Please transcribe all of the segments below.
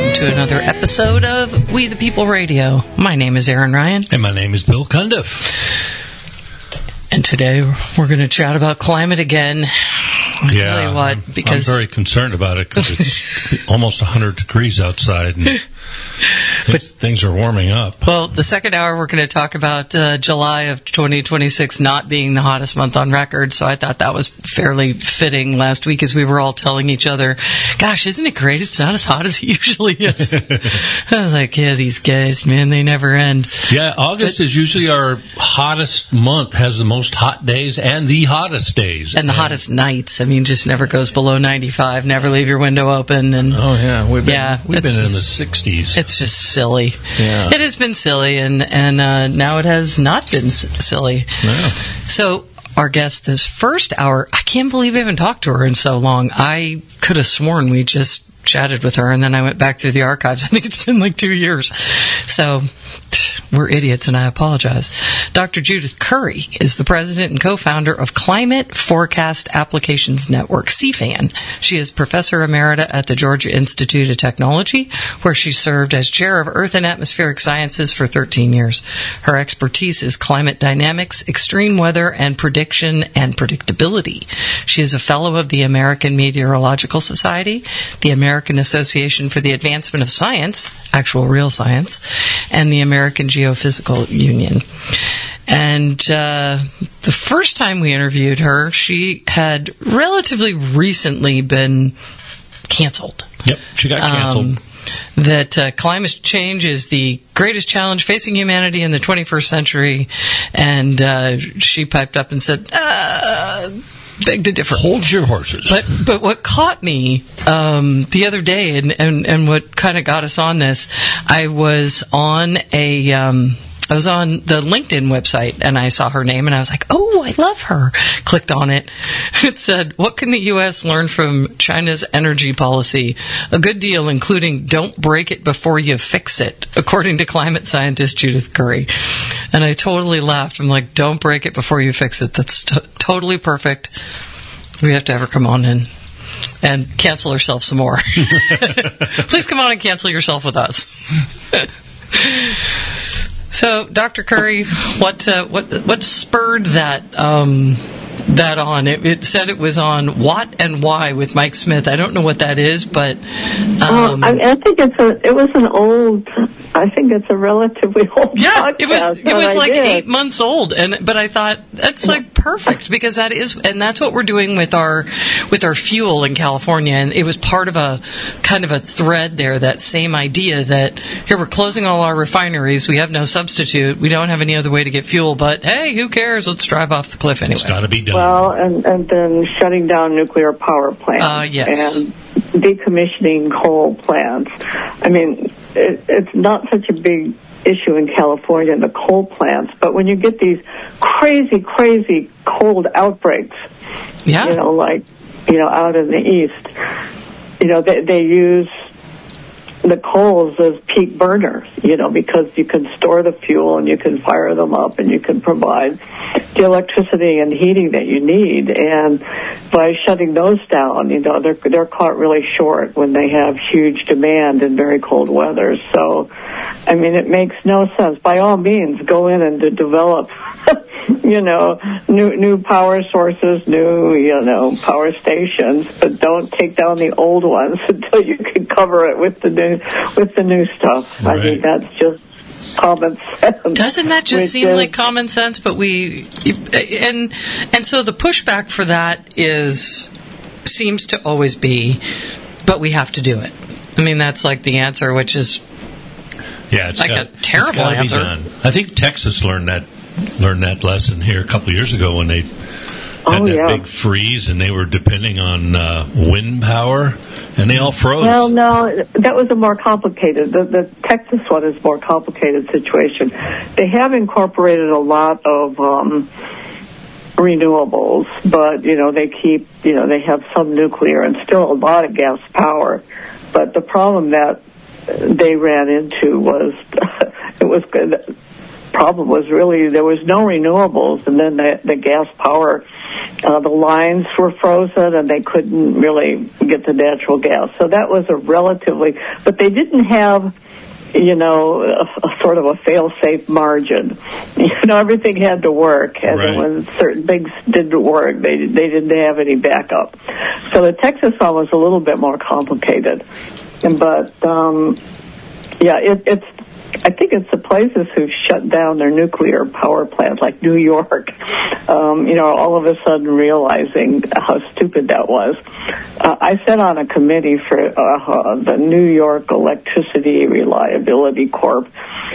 welcome to another episode of We the People Radio. My name is Aaron Ryan. And my name is Bill Cundiff. And today we're going to chat about climate again. I tell you what, because I'm very concerned about it because it's almost 100 degrees outside and things are warming up. Well, the second hour we're going to talk about July of 2026 not being the hottest month on record, so I thought that was fairly fitting last week as we were all telling each other, gosh, isn't it great? It's not as hot as it usually is. I was like, yeah, these guys, man, they never end. Yeah, August is usually our hottest month, has the most hot days and the hottest days. And the hottest nights. I mean, just never goes below 95, never leave your window open. And oh, yeah, we've been in the 60s. It's just silly. Yeah. It has been silly, and now it has not been silly. No. So our guest this first hour, I can't believe I haven't talked to her in so long. I could have sworn we just chatted with her, and then I went back through the archives. I think it's been like 2 years. So we're idiots, and I apologize. Dr. Judith Curry is the president and co-founder of Climate Forecast Applications Network, CFAN. She is professor emerita at the Georgia Institute of Technology, where she served as chair of Earth and Atmospheric Sciences for 13 years. Her expertise is climate dynamics, extreme weather, and prediction and predictability. She is a fellow of the American Meteorological Society, the American Association for the Advancement of Science, actual real science, and the American Geophysical Union. And the first time we interviewed her, she had relatively recently been canceled. Yep, she got canceled. That climate change is the greatest challenge facing humanity in the 21st century. And she piped up and said, beg to differ. Hold your horses. But what caught me the other day, and what kind of got us on this, I was on the LinkedIn website, and I saw her name, and I was like, oh, I love her. Clicked on it. It said, what can the U.S. learn from China's energy policy? A good deal, including don't break it before you fix it, according to climate scientist Judith Curry. And I totally laughed. I'm like, don't break it before you fix it. That's totally perfect. We have to have her come on and cancel herself some more. Please come on and cancel yourself with us. So, Dr. Curry, what spurred that on? It said it was on What and Why with Mike Smith. I don't know what that is, but I think I think it's a relatively old podcast. it was like 8 months old, but I thought that's like perfect because that's what we're doing with our fuel in California, and it was part of a kind of a thread there, that same idea that here we're closing all our refineries, we have no substitute, we don't have any other way to get fuel, but hey, who cares? Let's drive off the cliff anyway. It's got to be done. Well, and then shutting down nuclear power plants and decommissioning coal plants. I mean, it's not such a big issue in California, the coal plants, but when you get these crazy cold outbreaks, out in the east, they use the coals as peak burners, because you can store the fuel and you can fire them up and you can provide the electricity and heating that you need. And by shutting those down, they're caught really short when they have huge demand in very cold weather. So, I mean, it makes no sense. By all means, go in and develop, new power sources, new, power stations, but don't take down the old ones until you can cover it with the new stuff. Right. I think that's just common sense. Doesn't that just seem like common sense? But and so the pushback for that seems to always be, but we have to do it. I mean, that's like the answer, which is a terrible answer. Be done. I think Texas learned that lesson here a couple of years ago when they had that big freeze and they were depending on wind power, and they all froze. Well, no, that was a more complicated. The Texas one is a more complicated situation. They have incorporated a lot of renewables, but they have some nuclear and still a lot of gas power. But the problem that they ran into was problem was really there was no renewables, and then the gas power The lines were frozen, and they couldn't really get the natural gas. So that was but they didn't have, a sort of a fail-safe margin. Everything had to work, and right. when certain things didn't work, they didn't have any backup. So the Texas one was a little bit more complicated. But, I think it's the places who've shut down their nuclear power plants, like New York, all of a sudden realizing how stupid that was. I sat on a committee for the New York Electricity Reliability Corp.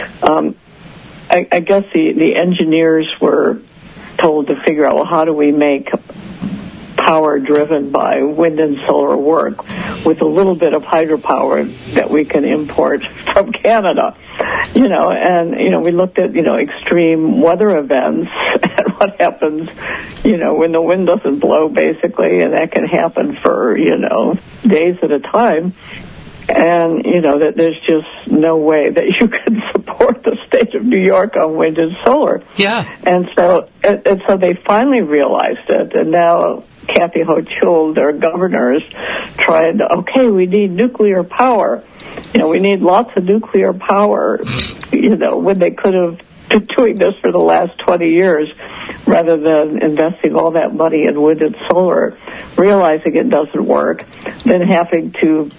I guess the engineers were told to figure out, well, how do we make power driven by wind and solar work with a little bit of hydropower that we can import from Canada, and we looked at, extreme weather events and what happens, when the wind doesn't blow, basically, and that can happen for, days at a time. And, that there's just no way that you can support the state of New York on wind and solar. Yeah. And so they finally realized it, and now Kathy Hochul, their governors, tried, we need nuclear power. We need lots of nuclear power, when they could have been doing this for the last 20 years rather than investing all that money in wind and solar, realizing it doesn't work, then having to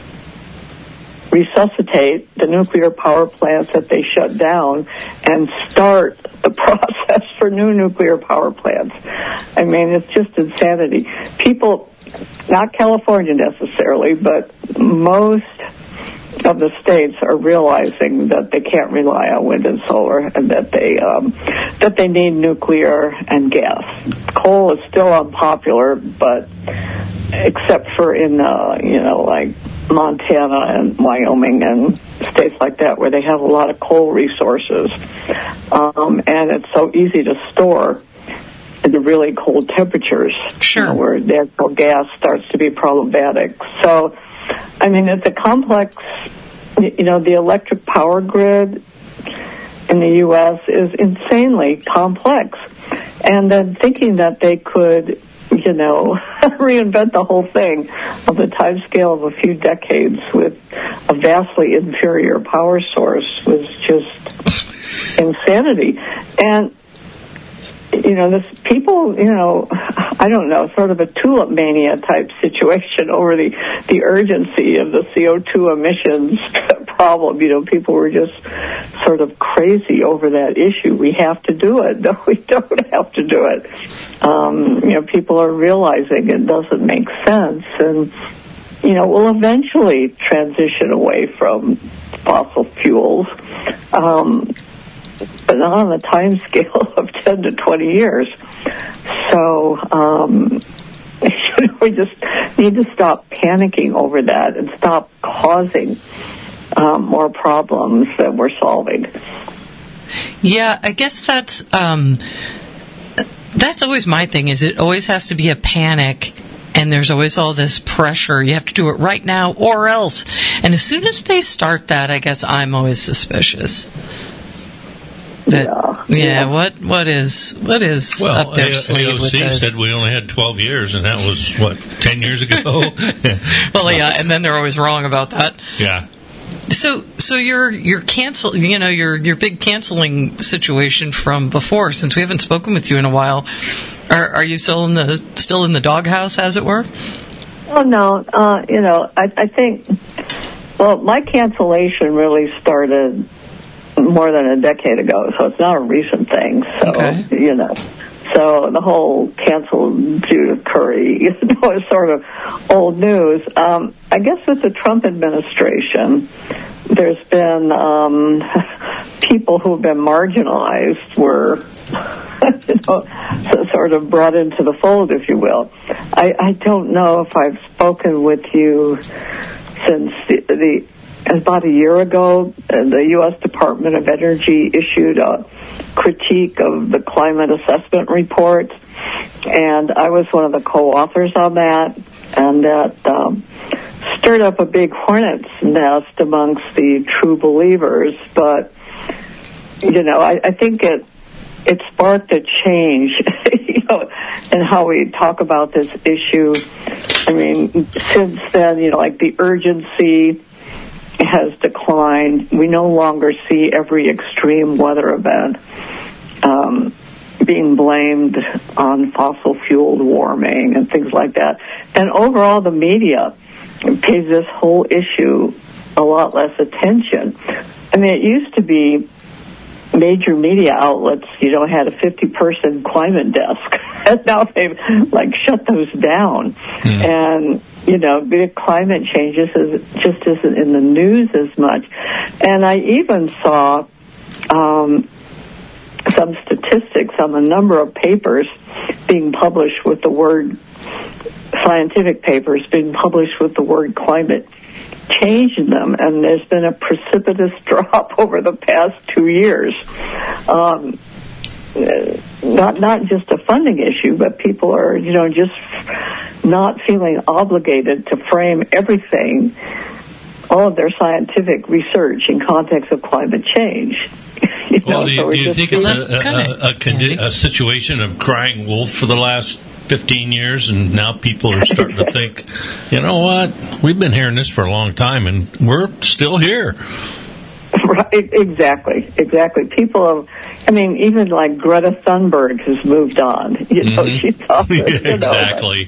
resuscitate the nuclear power plants that they shut down and start the process for new nuclear power plants. I mean, it's just insanity. People, not California necessarily, but most of the states are realizing that they can't rely on wind and solar, and that they need nuclear and gas. Coal is still unpopular, but except for in like Montana and Wyoming and states like that where they have a lot of coal resources, and it's so easy to store in the really cold temperatures, sure, where natural gas starts to be problematic. So, I mean, it's a complex, the electric power grid in the U.S. is insanely complex. And then thinking that they could, reinvent the whole thing on the time scale of a few decades with a vastly inferior power source was just insanity. And this people, I don't know, sort of a tulip mania type situation over the urgency of the CO2 emissions problem. People were just sort of crazy over that issue. We have to do it. No, we don't have to do it. People are realizing it doesn't make sense, and we'll eventually transition away from fossil fuels. But not on the time scale of 10 to 20 years. So, we just need to stop panicking over that and stop causing more problems than we're solving. Yeah, I guess that's always my thing, is it always has to be a panic, and there's always all this pressure. You have to do it right now or else. And as soon as they start that, I guess I'm always suspicious. What is up their sleeve with AOC this? said we only had 12 years, and that was 10 years ago. Well, yeah, and then they're always wrong about that. Yeah. So your cancel, your big canceling situation from before, since we haven't spoken with you in a while, are you still in the doghouse, as it were? Oh no, I think. Well, my cancellation really started more than a decade ago, so it's not a recent thing. So, okay. So the whole canceled Judith Curry, is sort of old news. I guess with the Trump administration, there's been people who have been marginalized were, sort of brought into the fold, if you will. I don't know if I've spoken with you since about a year ago. The U.S. Department of Energy issued a critique of the climate assessment report, and I was one of the co-authors on that, and that stirred up a big hornet's nest amongst the true believers. But I think it sparked a change, in how we talk about this issue. I mean, since then, like the urgency has declined. We no longer see every extreme weather event being blamed on fossil-fueled warming and things like that. And overall, the media pays this whole issue a lot less attention. I mean, it used to be major media outlets, had a 50-person climate desk. And now they've, shut those down. And, the climate changes just isn't in the news as much. And I even saw some statistics on the number of papers being published with the word, scientific papers being published with the word climate change in them, and there's been a precipitous drop over the past 2 years. Not just a funding issue, but people are, just not feeling obligated to frame everything, all of their scientific research in context of climate change. Do you think it's a situation of crying wolf for the last 15 years, and now people are starting to think, you know what, we've been hearing this for a long time, and we're still here. Right, exactly. People have, even like Greta Thunberg has moved on. She's off exactly.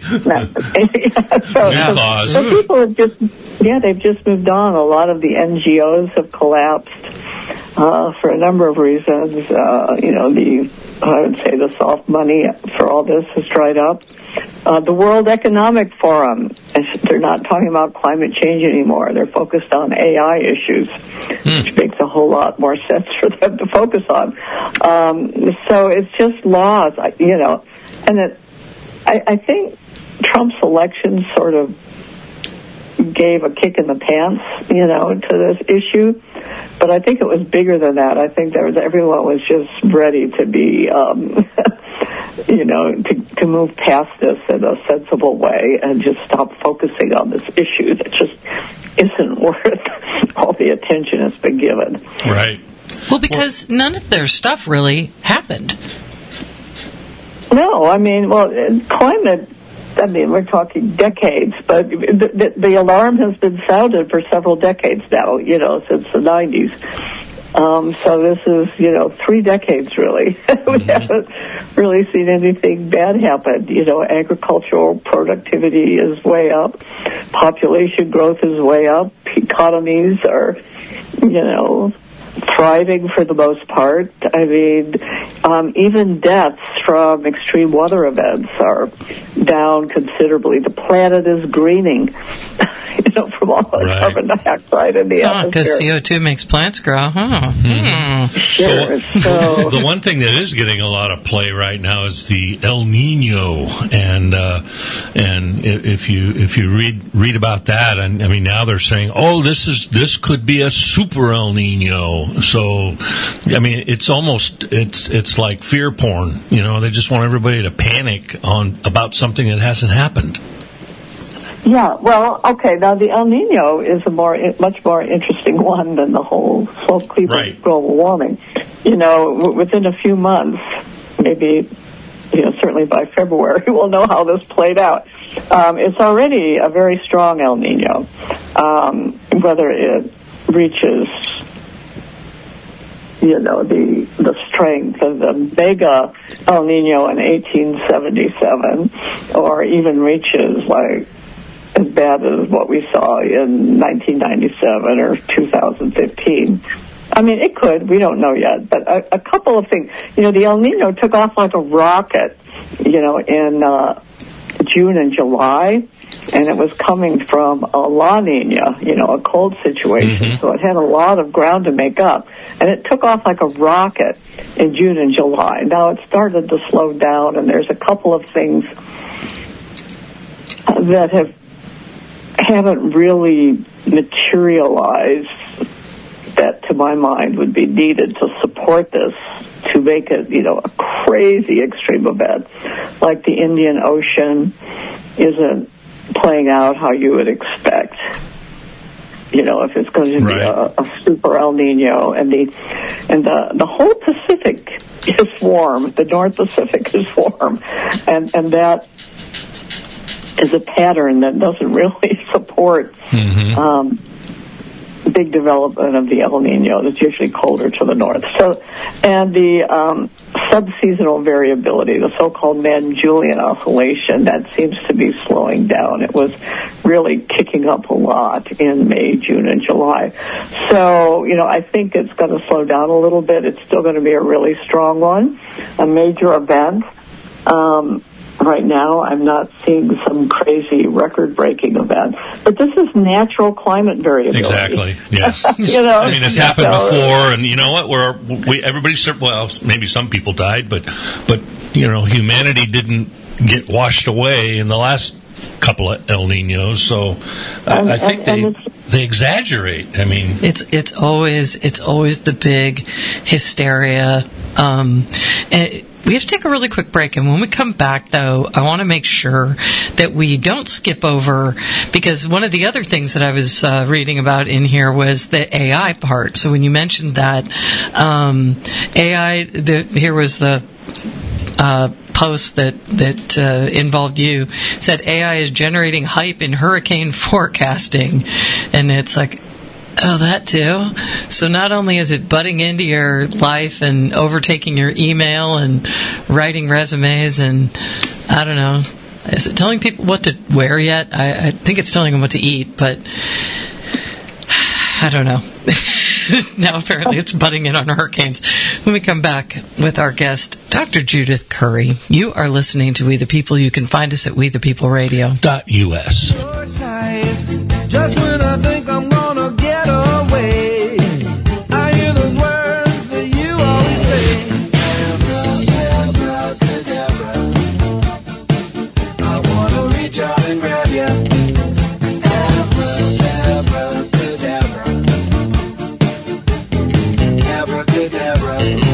So people have they've just moved on. A lot of the NGOs have collapsed for a number of reasons. I would say the soft money for all this has dried up. The World Economic Forum, they're not talking about climate change anymore. They're focused on AI issues, which makes a whole lot more sense for them to focus on. So it's just laws, and I think Trump's election sort of gave a kick in the pants, to this issue. But I think it was bigger than that. I think everyone was just ready to be, to move past this in a sensible way and just stop focusing on this issue that just isn't worth all the attention it's been given. Right. Well, because none of their stuff really happened. No, climate, we're talking decades, but the alarm has been sounded for several decades now, since the 90s. So this is, 3 decades, really. We haven't really seen anything bad happen. Agricultural productivity is way up. Population growth is way up. Economies are, thriving for the most part. Even deaths from extreme weather events are down considerably. The planet is greening, from all the carbon dioxide in the atmosphere. Because CO2 makes plants grow, huh? Sure. So the one thing that is getting a lot of play right now is the El Nino, and if you read about that, now they're saying, this could be a super El Nino. So, it's almost it's like fear porn. They just want everybody to panic about something that hasn't happened. Yeah, well, okay. Now the El Nino is a much more interesting one than the whole global warming. Within a few months, maybe, certainly by February, we'll know how this played out. It's already a very strong El Nino. Whether it reaches, the strength of the mega El Nino in 1877, or even reaches as bad as what we saw in 1997 or 2015. It could. We don't know yet. But a couple of things. The El Nino took off like a rocket, in June and July. And it was coming from a La Nina, a cold situation. So it had a lot of ground to make up. And it took off like a rocket in June and July. Now it started to slow down, and there's a couple of things that haven't really materialized that, to my mind, would be needed to support this, to make it, a crazy extreme event. Like the Indian Ocean isn't playing out how you would expect. if it's going to be a super El Nino, and the whole Pacific is warm. The North Pacific is warm, and that is a pattern that doesn't really support big development of the El Nino. It's usually colder to the north. So, and the subseasonal variability, the so-called Mann-Julian oscillation, that seems to be slowing down. It was really kicking up a lot in May, June, and July. So, I think it's going to slow down a little bit. It's still going to be a really strong one, a major event. Right now, I'm not seeing some crazy record-breaking event, but this is natural climate variability. Exactly. Yeah. I mean, it's happened before, and you know what? Everybody. Well, maybe some people died, but humanity didn't get washed away in the last couple of El Ninos. So I think they exaggerate. I mean, it's always the big hysteria. We have to take a really quick break, and when we come back, though, I want to make sure that we don't skip over, because one of the other things that I was reading about in here was the AI part. So when you mentioned that AI, here was the post that involved you. It said AI is generating hype in hurricane forecasting, and it's like, oh, that too? So not only is it butting into your life and overtaking your email and writing resumes and, I don't know, is it telling people what to wear yet? I think it's telling them what to eat, but I don't know. Now apparently it's butting in on hurricanes. When we come back with our guest, Dr. Judith Curry, you are listening to We the People. You can find us at WeThePeopleRadio.us. Just when I think I'm gonna get away, I hear those words that you always say. Abracadabra, I wanna reach out and grab you. Abracadabra, abracadabra.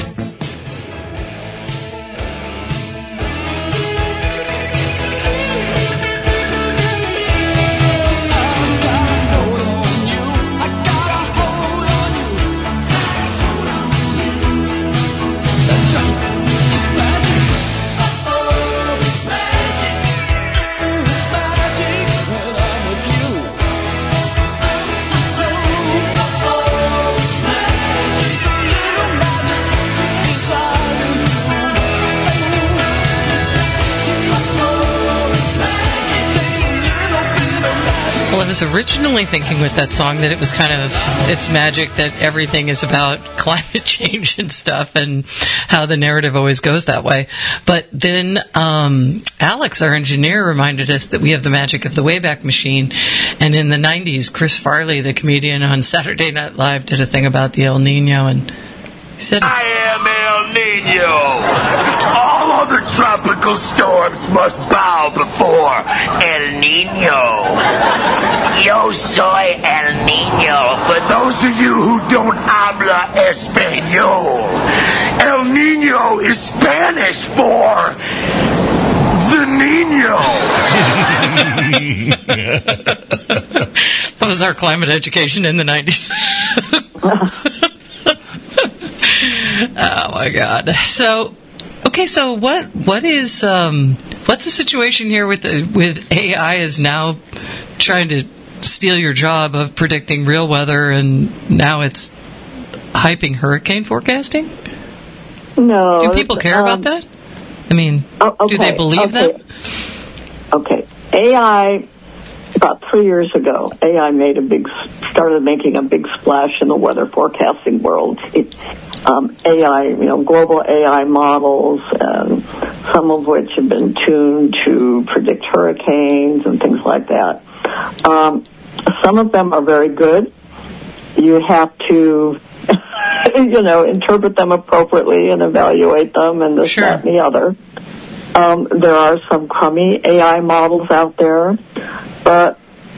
Well, I was originally thinking with that song that it was kind of, it's magic that everything is about climate change and stuff, and how the narrative always goes that way. But then Alex, our engineer, reminded us that we have the magic of the Wayback Machine. And in the 90s, Chris Farley, the comedian on Saturday Night Live, did a thing about the El Nino, and he said, I am El Nino. All other tropical storms must bow before El Nino. Yo soy El Nino. For those of you who don't habla español, El Nino is Spanish for the Nino. That was our climate education in the 90s. Oh my God. So, okay, so what is what's the situation here with AI is now trying to steal your job of predicting real weather, and now it's hyping hurricane forecasting? No. Do people care about that? I mean, do they believe them? Okay. AI, about 3 years ago, AI started making a big splash in the weather forecasting world. AI, global AI models, some of which have been tuned to predict hurricanes and things like that. Some of them are very good. You have to, interpret them appropriately and evaluate them and this, that, and the other. There are some crummy AI models out there, but,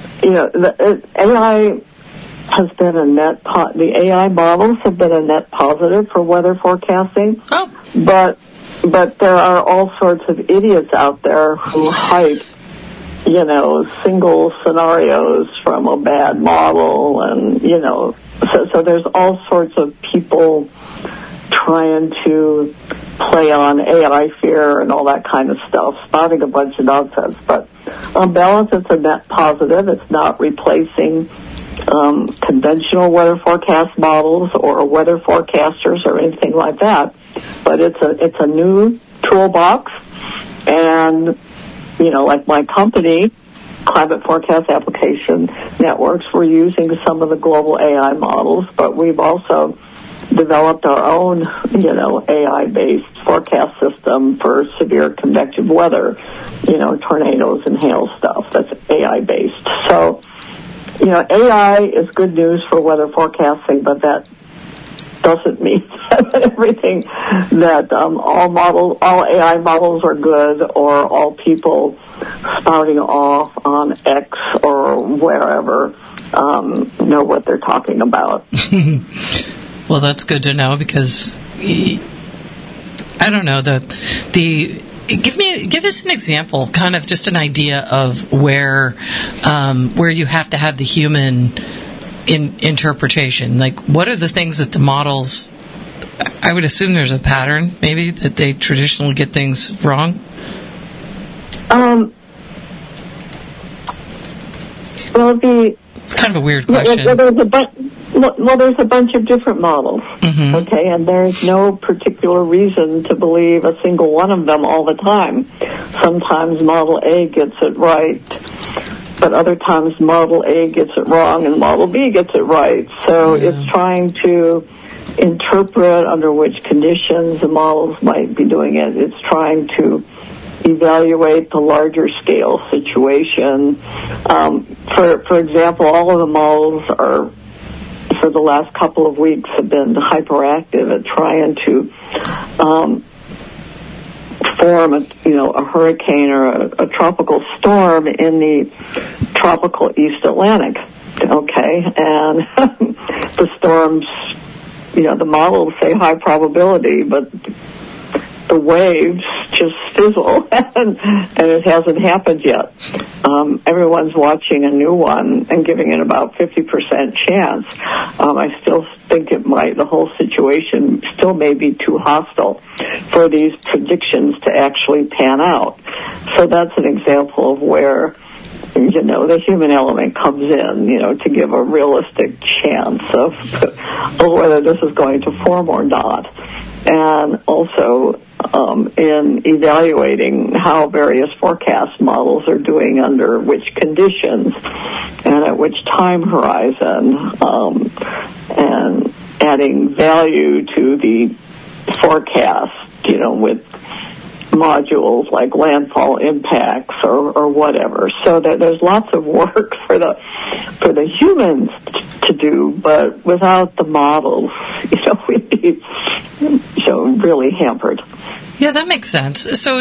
AI has been the AI models have been a net positive for weather forecasting. Oh. But there are all sorts of idiots out there who hype single scenarios from a bad model, and so there's all sorts of people trying to play on AI fear and all that kind of stuff, spouting a bunch of nonsense. But on balance, it's a net positive. It's not replacing conventional weather forecast models or weather forecasters or anything like that. But it's a new toolbox, and like my company, Climate Forecast Application Networks, we're using some of the global AI models, but we've also developed our own, AI-based forecast system for severe convective weather, tornadoes and hail stuff. That's AI-based. So, AI is good news for weather forecasting, but that doesn't mean that everything that all AI models are good, or all people spouting off on X or wherever know what they're talking about. Well, that's good to know, because I don't know give us an example, kind of just an idea of where you have to have the human in interpretation. Like, what are the things that the models? I would assume there's a pattern, maybe, that they traditionally get things wrong. It's kind of a weird question. There's a bunch of different models, okay, and there's no particular reason to believe a single one of them all the time. Sometimes Model A gets it right, but other times Model A gets it wrong and Model B gets it right. So it's trying to interpret under which conditions the models might be doing it. It's trying to evaluate the larger scale situation. For example, all of the models are, for the last couple of weeks, have been hyperactive at trying to form a hurricane or a tropical storm in the tropical East Atlantic. Okay, and the storms, the models say high probability, but the waves just fizzle, and it hasn't happened yet. Everyone's watching a new one and giving it about 50% chance. I still think the whole situation still may be too hostile for these predictions to actually pan out. So that's an example of where, the human element comes in, to give a realistic chance of whether this is going to form or not. And also in evaluating how various forecast models are doing under which conditions and at which time horizon, and adding value to the forecast, with modules like landfall impacts or whatever. So that there's lots of work for the humans to do, but without the models, we'd be really hampered. Yeah, that makes sense. So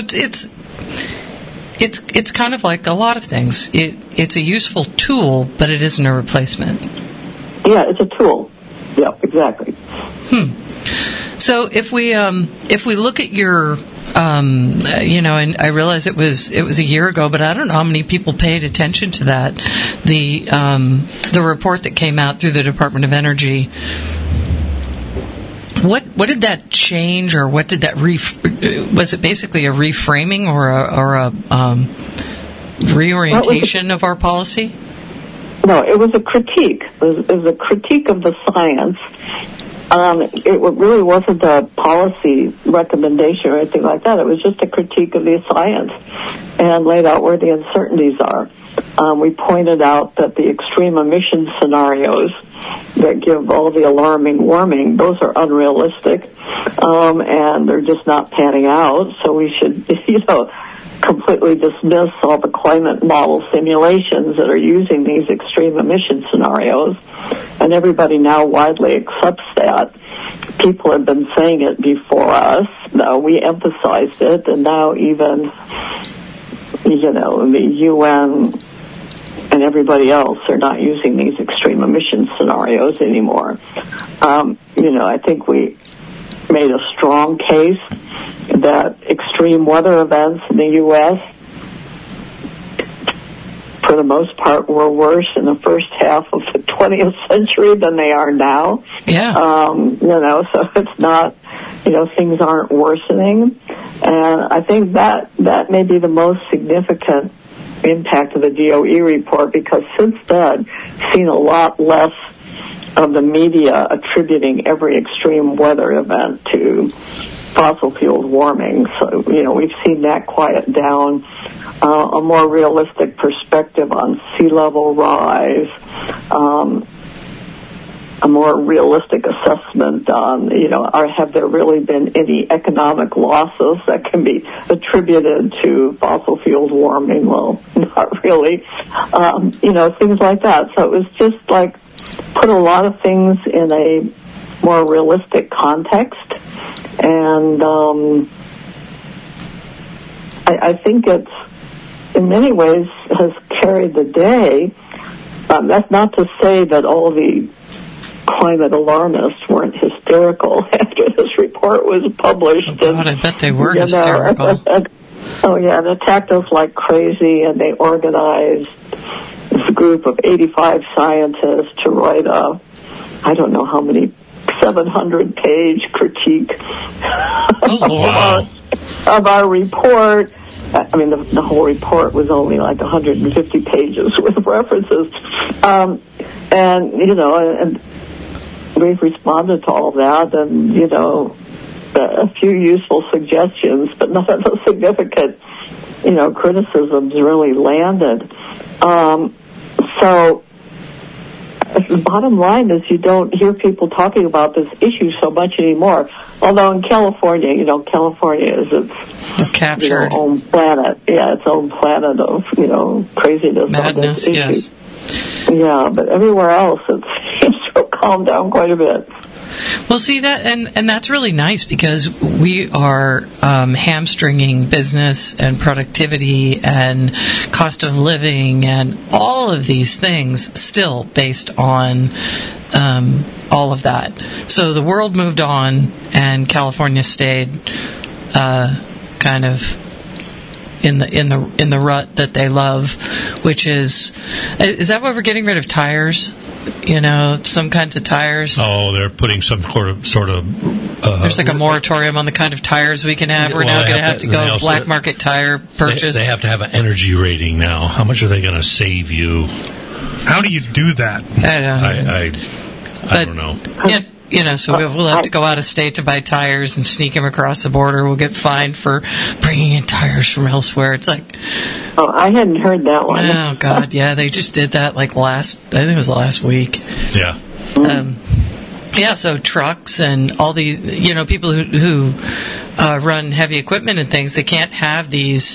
it's kind of like a lot of things. It's a useful tool, but it isn't a replacement. Yeah, it's a tool. Yeah, exactly. So if we look at your and I realize it was a year ago, but I don't know how many people paid attention to that. The report that came out through the Department of Energy. What did that change, or what did that was it basically a reframing or a reorientation of our policy? No, it was a critique. It was a critique of the science. It really wasn't a policy recommendation or anything like that. It was just a critique of the science and laid out where the uncertainties are. We pointed out that the extreme emission scenarios that give all the alarming warming, those are unrealistic, and they're just not panning out. So we should, completely dismiss all the climate model simulations that are using these extreme emission scenarios. And everybody now widely accepts that. People have been saying it before us. Now we emphasized it, and now even, the UN and everybody else are not using these extreme emission scenarios anymore. I think we made a strong case that extreme weather events in the U.S. for the most part, were worse in the first half of the 20th century than they are now. Yeah. So it's not, things aren't worsening. And I think that may be the most significant impact of the DOE report, because since then, seen a lot less of the media attributing every extreme weather event to fossil fuels warming. So, we've seen that quiet down. A more realistic perspective on sea level rise, a more realistic assessment on, have there really been any economic losses that can be attributed to fossil fuels warming? Well, not really. Things like that. So it was just like put a lot of things in a more realistic context. And I think it's, in many ways, has carried the day. That's not to say that all the climate alarmists weren't hysterical after this report was published. Oh, God, I bet they were hysterical. And attacked us like crazy, and they organized this group of 85 scientists to write I don't know how many, 700-page critique of our report. I mean, the whole report was only like 150 pages with references. And we've responded to all that, and, a few useful suggestions, but none of the significant, criticisms really landed. So the bottom line is you don't hear people talking about this issue so much anymore. Although in California, California is its own planet. Yeah, its own planet of, craziness. Madness, yes. Yeah, but everywhere else it seems to have calmed down quite a bit. Well, see that, and that's really nice, because we are hamstringing business and productivity and cost of living and all of these things still based on all of that. So the world moved on, and California stayed kind of in the rut that they love, which is that why we're getting rid of tires? Some kinds of tires. Oh, they're putting some sort of. There's like a moratorium on the kind of tires we can have. We're now going to have to go black market tire purchase. They have to have an energy rating now. How much are they going to save you? How do you do that? I don't know. So we'll have to go out of state to buy tires and sneak them across the border. We'll get fined for bringing in tires from elsewhere. It's like... Oh, I hadn't heard that one. Oh, God, yeah. They just did that I think it was last week. Yeah. So trucks and all these, people who run heavy equipment and things, they can't have these,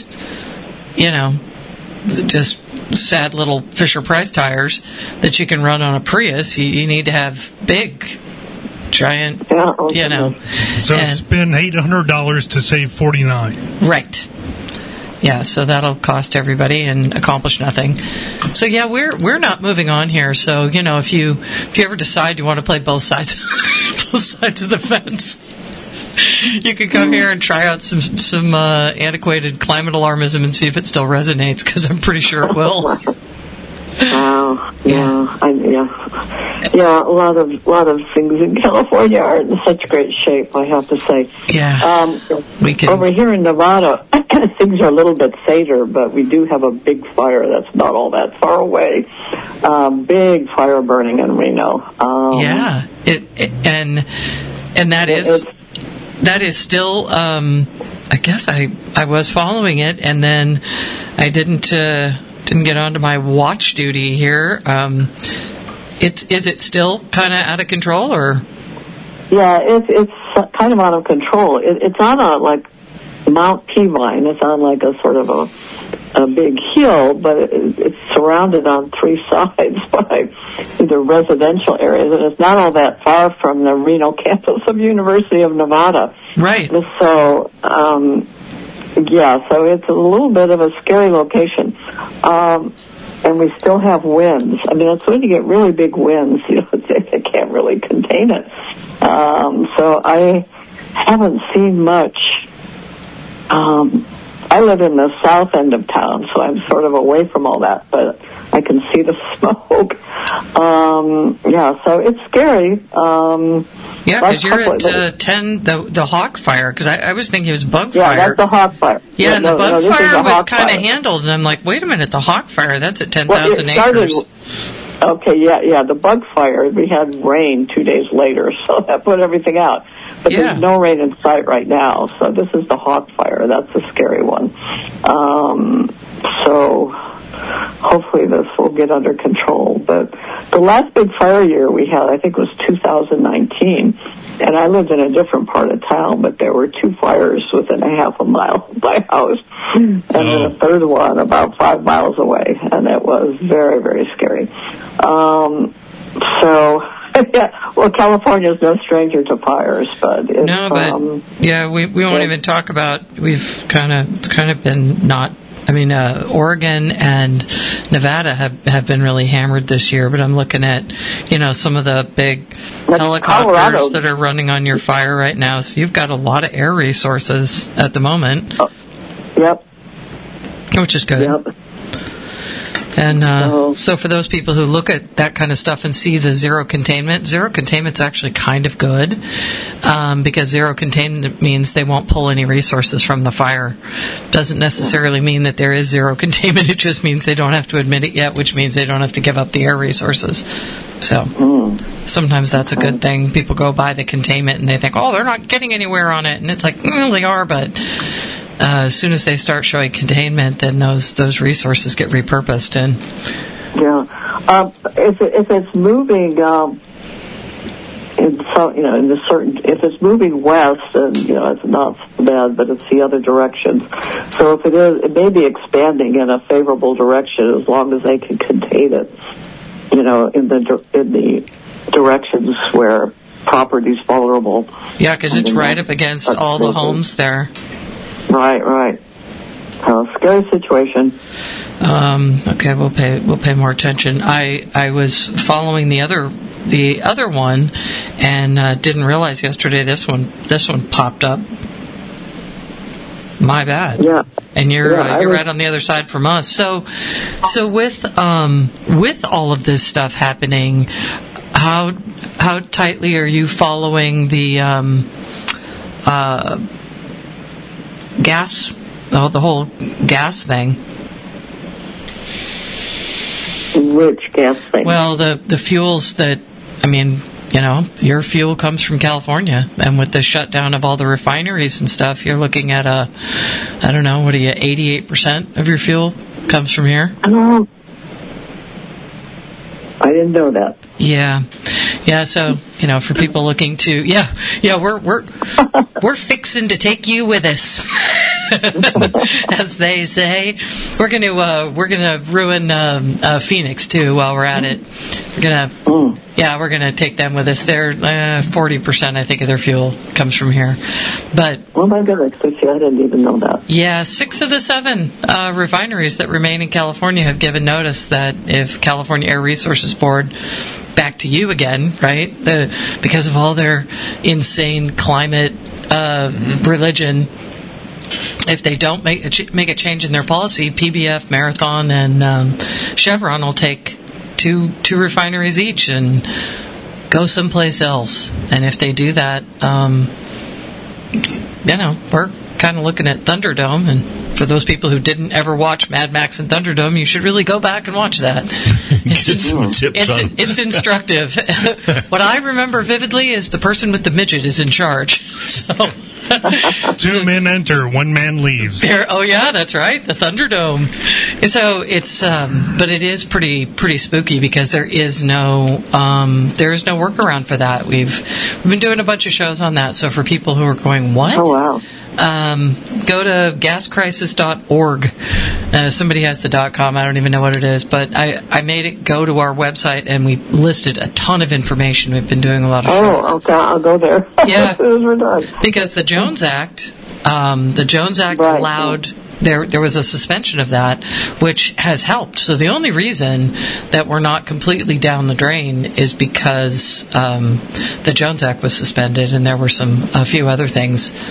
just sad little Fisher-Price tires that you can run on a Prius. You need to have big... giant, So spend $800 to save $49. Right. Yeah, so that'll cost everybody and accomplish nothing. So yeah, we're not moving on here. So if you ever decide you want to play both sides of the fence, you could come here and try out some antiquated climate alarmism and see if it still resonates, because I'm pretty sure it will. Wow. Yeah. A lot of things in California are in such great shape, I have to say. Yeah. Over here in Nevada, things are a little bit sadder, but we do have a big fire that's not all that far away. Big fire burning in Reno. And that is still. I guess I was following it, and then I didn't get onto my watch duty here. Is it still kind of out of control, or? Yeah, it's kind of out of control. It's on a Mount Peavine. It's on a sort of a big hill, but it's surrounded on three sides by the residential areas, and it's not all that far from the Reno campus of University of Nevada. Right. So. So it's a little bit of a scary location. And we still have winds. I mean, it's when you get really big winds, they can't really contain it. So I haven't seen much I live in the south end of town, so I'm sort of away from all that, but I can see the smoke. So it's scary. Because you're at 10, the Hawk Fire, because I was thinking it was Bug Fire. Yeah, that's the Hawk Fire. Yeah, and the Bug Fire was kind of handled, and I'm like, wait a minute, the Hawk Fire, that's at 10,000 acres. Okay, the Bug Fire, we had rain 2 days later, so that put everything out. But there's no rain in sight right now, so this is the Hawk Fire. That's a scary one. So hopefully this will get under control. But the last big fire year we had, I think, was 2019, and I lived in a different part of town, but there were 2 fires within a half a mile of my house, and then a third one about 5 miles away, and it was very, very scary. California is no stranger to fires, but we won't even talk about. It's kind of been not. I mean, Oregon and Nevada have been really hammered this year, but I'm looking at, some of the big helicopters Colorado that are running on your fire right now. So you've got a lot of air resources at the moment. Yep. Which is good. Yep. And so for those people who look at that kind of stuff and see the zero containment's actually kind of good, because zero containment means they won't pull any resources from the fire. Doesn't necessarily mean that there is zero containment. It just means they don't have to admit it yet, which means they don't have to give up the air resources. So sometimes that's a good thing. People go by the containment and they think, they're not getting anywhere on it. And it's like, well, they are, but as soon as they start showing containment, then those resources get repurposed. And if it's moving if it's moving west, then it's not so bad, but it's the other direction. So if it is, it may be expanding in a favorable direction as long as they can contain it. In the directions where property's vulnerable. Yeah, because it's right up against all the homes there. Right. Scary situation. Okay, we'll pay more attention. I was following the other one, and didn't realize yesterday this one popped up. My bad. Yeah. And you're right on the other side from us. So with all of this stuff happening, how tightly are you following the gas, the whole gas thing? Which gas thing? Well, the fuels that, your fuel comes from California, and with the shutdown of all the refineries and stuff, you're looking at 88% of your fuel comes from here? I didn't know that. Yeah. So for people looking to, we're fixing to take you with us, as they say. We're gonna ruin Phoenix too while we're at it. We're gonna take them with us. They're 40%, I think, of their fuel comes from here. But my goodness, I didn't even know that. Yeah, 6 of the 7 refineries that remain in California have given notice that if California Air Resources Board, back to you again, right? Because of all their insane climate religion, if they don't make a change in their policy, PBF, Marathon, and Chevron will take two refineries each and go someplace else. And if they do that, we're kind of looking at Thunderdome. And for those people who didn't ever watch Mad Max and Thunderdome, you should really go back and watch that. It's instructive. What I remember vividly is the person with the midget is in charge. So 2 men enter, 1 man leaves. That's right, the Thunderdome. And so it's, but it is pretty spooky because there is no workaround for that. We've been doing a bunch of shows on that. So for people who are going, what? Oh wow. Go to gascrisis.org. Somebody has the .com. I don't even know what it is, but I made it go to our website, and we listed a ton of information. We've been doing a lot of shows. Oh, okay. I'll go there. Yeah. As soon as we're done. Because the Jones Act allowed... There was a suspension of that, which has helped. So the only reason that we're not completely down the drain is because the Jones Act was suspended, and there were a few other things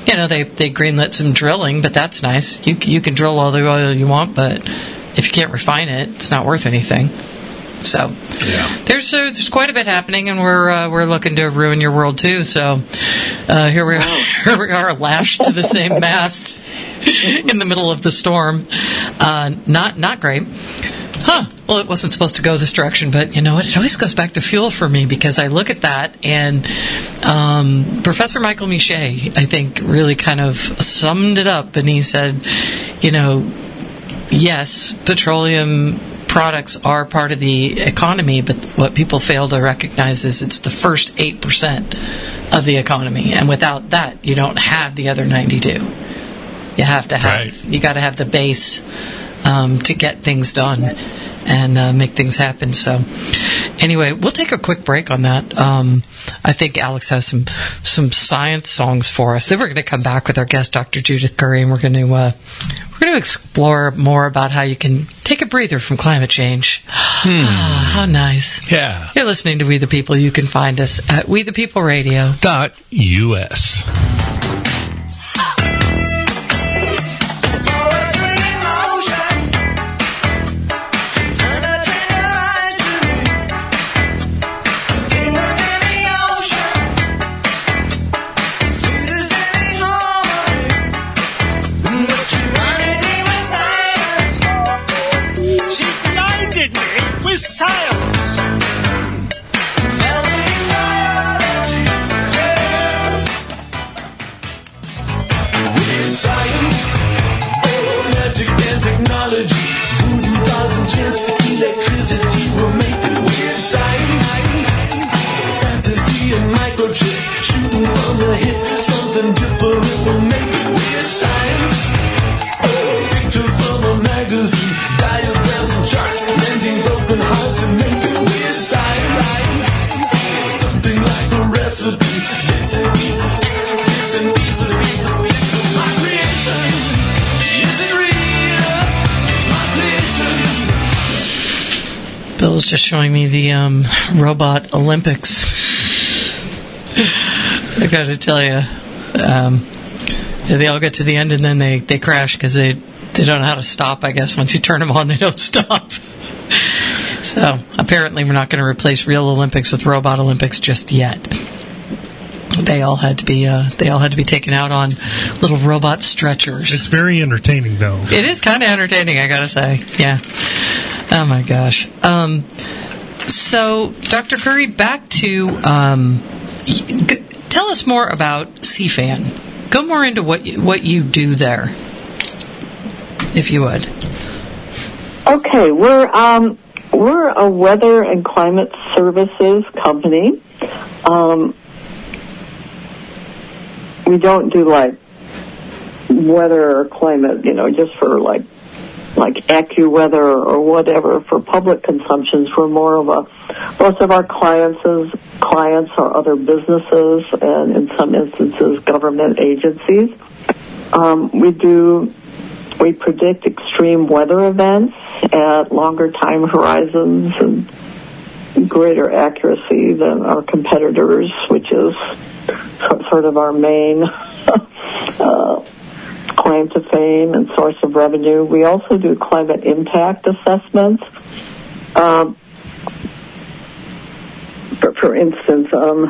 you know, they greenlit some drilling, but that's nice. You can drill all the oil you want, but if you can't refine it, it's not worth anything. So there's quite a bit happening, and we're looking to ruin your world too. So here we are lashed to the same mast in the middle of the storm. Not great. Well, it wasn't supposed to go this direction, but you know what? It always goes back to fuel for me, because I look at that, and Professor Michael Miche, I think, really kind of summed it up, and he said, you know, yes, petroleum products are part of the economy, but what people fail to recognize is it's the first 8% of the economy, and without that, you don't have the other 92. You have to have, you got to have the base to get things done and make things happen. So anyway, we'll take a quick break on that. I think Alex has some science songs for us. Then we're going to come back with our guest, Dr. Judith Curry, and we're going to explore more about how you can take a breather from climate change. How nice. Yeah. You're listening to We the People. You can find us at wethepeopleradio.us. Bill's just showing me the robot Olympics. I got to tell you, they all get to the end and then they crash because they don't know how to stop. I guess once you turn them on, they don't stop. So apparently, we're not going to replace real Olympics with robot Olympics just yet. They all had to be taken out on little robot stretchers. It's very entertaining, though. It is kind of entertaining, I gotta say. Yeah. Oh my gosh. So, Dr. Curry, back to tell us more about CFAN. Go more into what you do there, if you would. Okay, we're a weather and climate services company. We don't do like weather or climate, just for like AccuWeather or whatever for public consumptions. We're more of most of our clients are other businesses and in some instances government agencies. We predict extreme weather events at longer time horizons and greater accuracy than our competitors, which is sort of our main claim to fame and source of revenue. We also do climate impact assessments. For instance,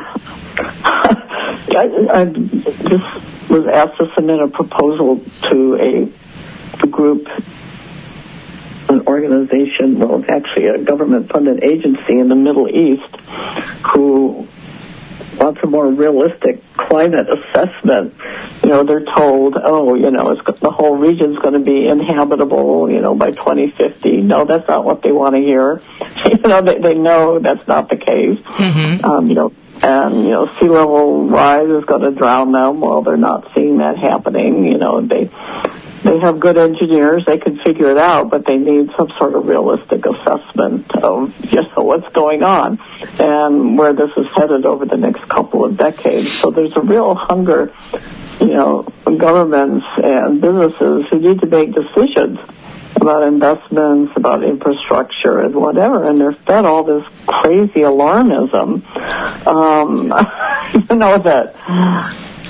I just was asked to submit a proposal to a group, an organization, well, actually a government-funded agency in the Middle East who wants a more realistic climate assessment. They're told, the whole region's going to be inhabitable, by 2050. No, that's not what they want to hear. They know that's not the case. Mm-hmm. And sea level rise is going to drown them. Well, they're not seeing that happening. They have good engineers. They can figure it out, but they need some sort of realistic assessment of just what's going on and where this is headed over the next couple of decades. So there's a real hunger, governments and businesses who need to make decisions about investments, about infrastructure and whatever, and they're fed all this crazy alarmism.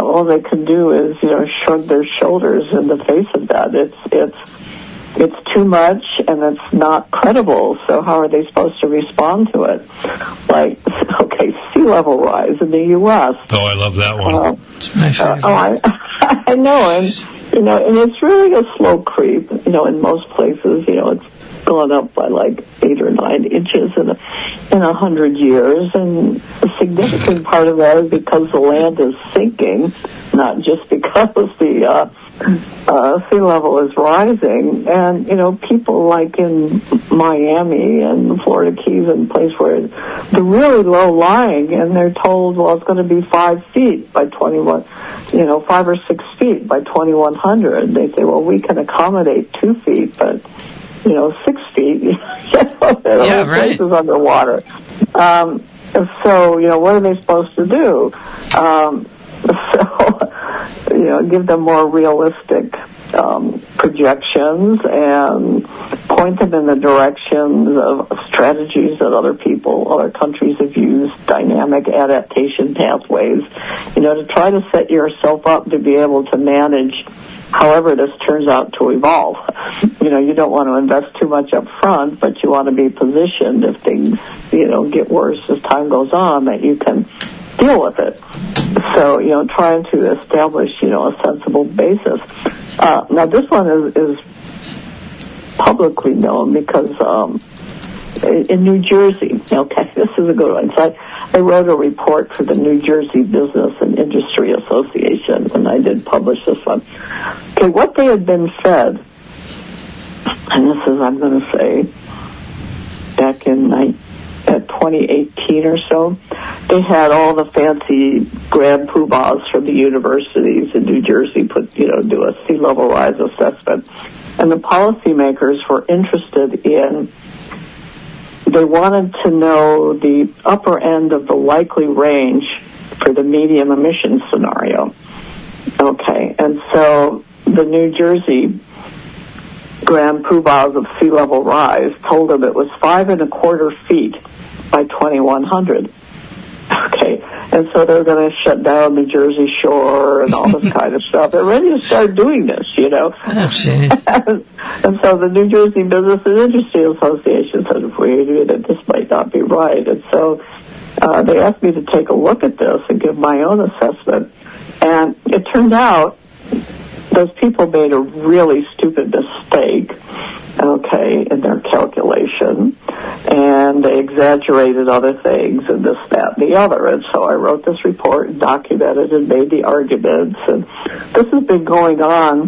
all they can do is, shrug their shoulders in the face of that. It's too much, and it's not credible. So how are they supposed to respond to it? Like, okay, sea level rise in the U.S. Oh, I love that one. It's my favorite. I know, and it's really a slow creep. In most places, it's gone up by like 8 or 9 inches in 100 years, and a significant part of that is because the land is sinking, not just because the sea level is rising. And people like in Miami and Florida Keys and places where they're really low lying, and they're told, well, it's going to be 5 feet by 5 or 6 feet by 2100. They say, well, we can accommodate 2 feet, but 6 feet, the whole place is underwater. So, what are they supposed to do? Give them more realistic projections and point them in the directions of strategies that other countries have used, dynamic adaptation pathways, to try to set yourself up to be able to manage however this turns out to evolve. You don't want to invest too much up front, but you want to be positioned if things, get worse as time goes on, that you can deal with it. So, trying to establish, a sensible basis. Now, this one is publicly known because in New Jersey, okay, this is a good one. So I wrote a report for the New Jersey Business and Industry Association, and I did publish this one. Okay, what they had been fed, and this is, I'm going to say, back in 2018 or so, they had all the fancy grand poobahs from the universities in New Jersey do a sea level rise assessment. And the policymakers were interested they wanted to know the upper end of the likely range for the medium emission scenario. Okay, and so the New Jersey grand poobahs of sea level rise told them it was 5.25 feet by 2100. Okay, and so they're going to shut down the Jersey Shore and all this kind of stuff. They're ready to start doing this, Oh, jeez. And so the New Jersey Business and Industry Association said, if we do that, this might not be right. And so they asked me to take a look at this and give my own assessment. And it turned out those people made a really stupid mistake, okay, in their calculation, and they exaggerated other things and this, that, and the other. And so I wrote this report and documented and made the arguments, and this has been going on,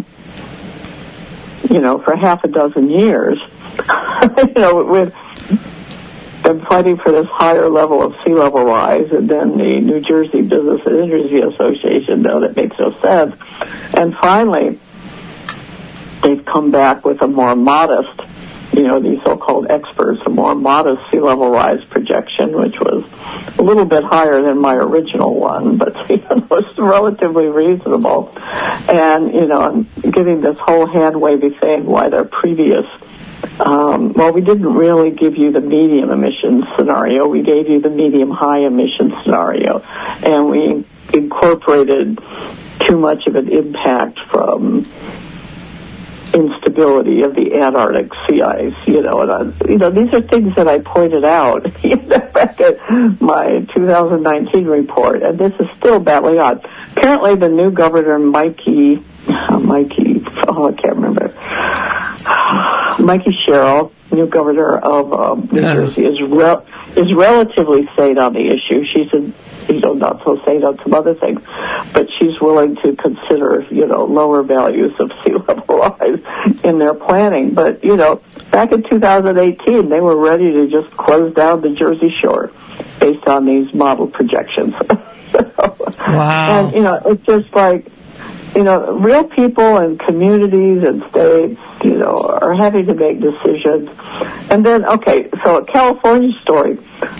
for half a dozen years. We've been fighting for this higher level of sea level rise, and then the New Jersey Business and Industry Association, that makes no sense. And finally, they've come back with a more modest, these so-called experts, a more modest sea level rise projection, which was a little bit higher than my original one, but it's relatively reasonable. And, I'm giving this whole hand-wavy thing why their previous we didn't really give you the medium emissions scenario. We gave you the medium-high emissions scenario, and we incorporated too much of an impact from instability of the Antarctic sea ice. These are things that I pointed out back at my 2019 report, and this is still battling on. Apparently, the new governor, Mikey, I can't remember. Mikey Sherrill, new governor of New Jersey, is relatively sane on the issue. She's not so sane on some other things, but she's willing to consider, lower values of sea level rise in their planning. But, back in 2018, they were ready to just close down the Jersey Shore based on these model projections. Wow. And, it's just like, real people and communities and states, are having to make decisions. And then, okay, so a California story.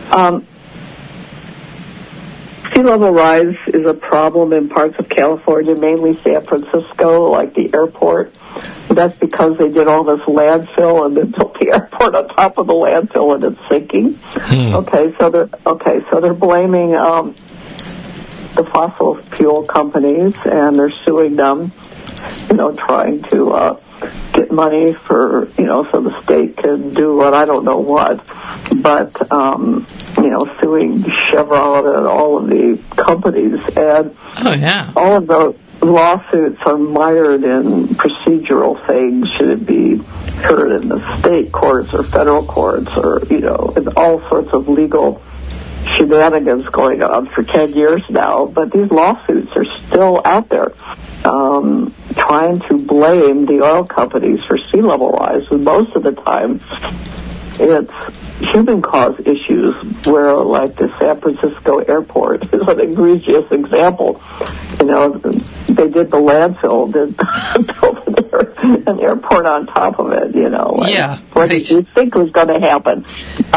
Sea level rise is a problem in parts of California, mainly San Francisco, like the airport. That's because they did all this landfill and then built the airport on top of the landfill and it's sinking. Okay, so they're blaming the fossil fuel companies, and they're suing them, trying to get money for, so the state can do what, I don't know what, but, suing Chevron and all of the companies, and all of those lawsuits are mired in procedural things. Should it be heard in the state courts or federal courts, or, and all sorts of legal shenanigans going on for 10 years now, but these lawsuits are still out there, trying to blame the oil companies for sea level rise, and most of the time it's human-caused issues, where, like, the San Francisco airport is an egregious example. They did the landfill, built an airport on top of it, What did you think was going to happen?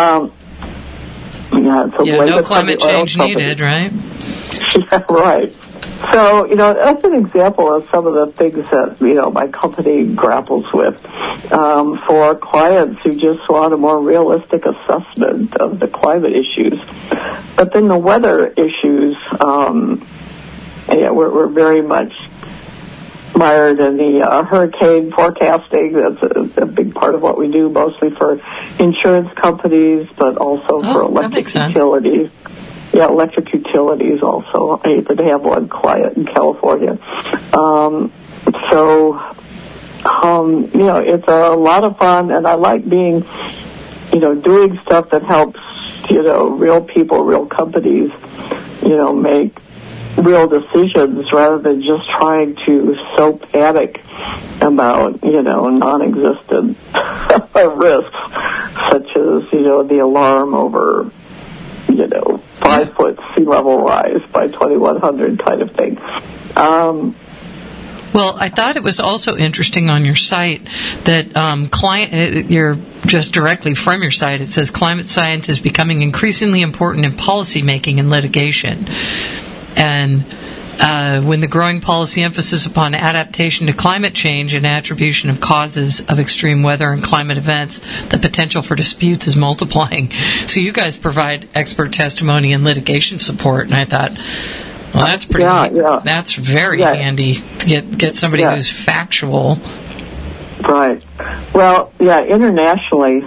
No climate change needed, right? Yeah, right. So, that's an example of some of the things that, my company grapples with for clients who just want a more realistic assessment of the climate issues. But then the weather issues, we're very much mired in the hurricane forecasting. That's a big part of what we do, mostly for insurance companies, but also for electric utilities. Yeah, electric utilities also. I even have one client in California. It's a lot of fun, and I like being, doing stuff that helps, real people, real companies, make real decisions rather than just trying to sow panic about, non-existent risks, such as, the alarm over, 5-foot sea level rise by 2100 kind of thing. Well, I thought it was also interesting on your site that you're just directly from your site, it says climate science is becoming increasingly important in policy making and litigation. And when the growing policy emphasis upon adaptation to climate change and attribution of causes of extreme weather and climate events, the potential for disputes is multiplying. So you guys provide expert testimony and litigation support, and I thought, well, that's pretty. That's very handy to get somebody who's factual. Right. Well, internationally,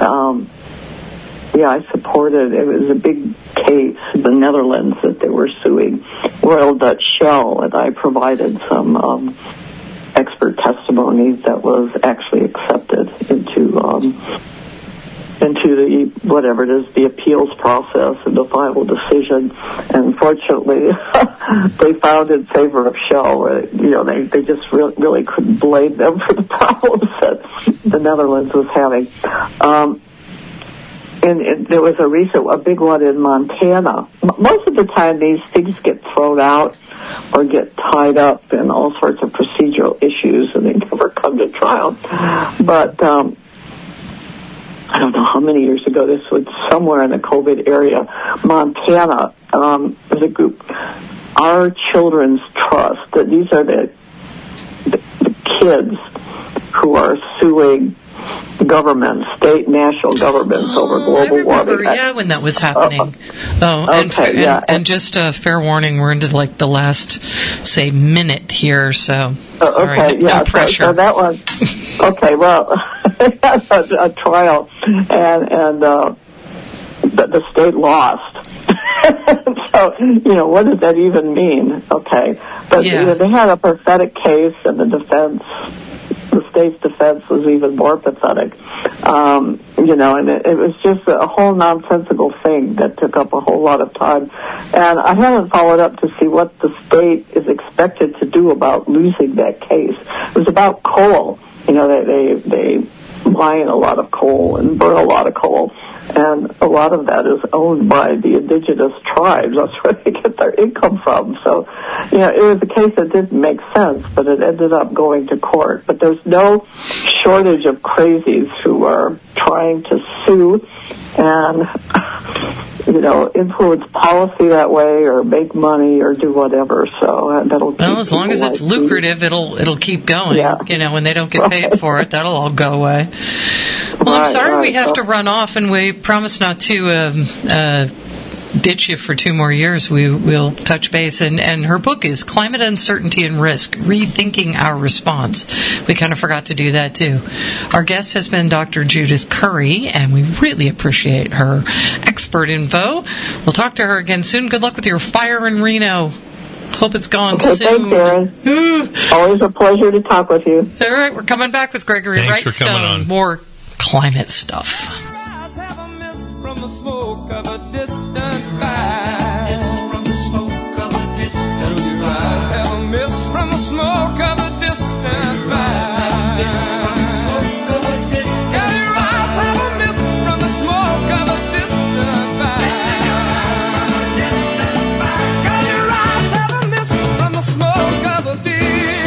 I supported. It was a big case in the Netherlands that they were suing Royal Dutch Shell, and I provided some expert testimony that was actually accepted into the whatever it is, the appeals process and the final decision. And fortunately, they found in favor of Shell. Where, they just really couldn't blame them for the problems that the Netherlands was having. And there was a big one in Montana. Most of the time, these things get thrown out or get tied up in all sorts of procedural issues, and they never come to trial. But I don't know how many years ago, this was somewhere in the COVID area, Montana, there's a group, Our Children's Trust. That these are the kids who are suing governments, state, national governments over global warming. Yeah, when that was happening. And just a fair warning, we're into like the last, say, minute here, so sorry, no pressure. So that was, a trial, and the state lost. So, what does that even mean? Okay. But they had a pathetic case, and the state's defense was even more pathetic. And it was just a whole nonsensical thing that took up a whole lot of time. And I haven't followed up to see what the state is expected to do about losing that case. It was about coal. They mine a lot of coal and burn a lot of coal. And a lot of that is owned by the indigenous tribes. That's where they get their income from. So, it was a case that didn't make sense, but it ended up going to court. But there's no shortage of crazies who are trying to sue and, influence policy that way or make money or do whatever. So that'll keep as long as it's lucrative, it'll keep going. Yeah. When they don't get paid for it, that'll all go away. Well, I'm sorry we have to run off, and we promise not to ditch you for 2 more years, we'll touch base. And her book is Climate Uncertainty and Risk, Rethinking Our Response. We kind of forgot to do that, too. Our guest has been Dr. Judith Curry, and we really appreciate her expert info. We'll talk to her again soon. Good luck with your fire in Reno. Hope it's gone soon. Thanks, Aaron. Always a pleasure to talk with you. All right, we're coming back with Gregory Thanks for coming Wrightstone. on. More climate stuff. Eyes have a mist from the smoke of a distant fire. From the smoke of a distant fire. Your eyes have a mist from the smoke of a distant fire. Yeah, your eyes have a mist from the smoke of a distant fire. Yeah, your eyes have a mist from the smoke of a distant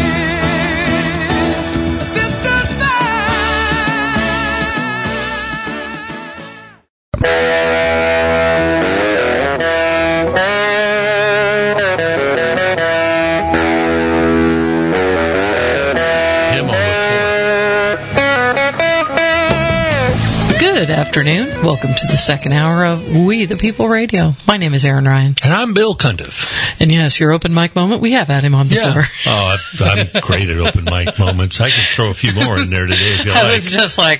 Good afternoon. Welcome to the second hour of We the People Radio. My name is Aaron Ryan. And I'm Bill Cundiff. And yes, your open mic moment, we have had him on before. Oh, I'm great at open mic moments. I could throw a few more in there today if you I like. was just like,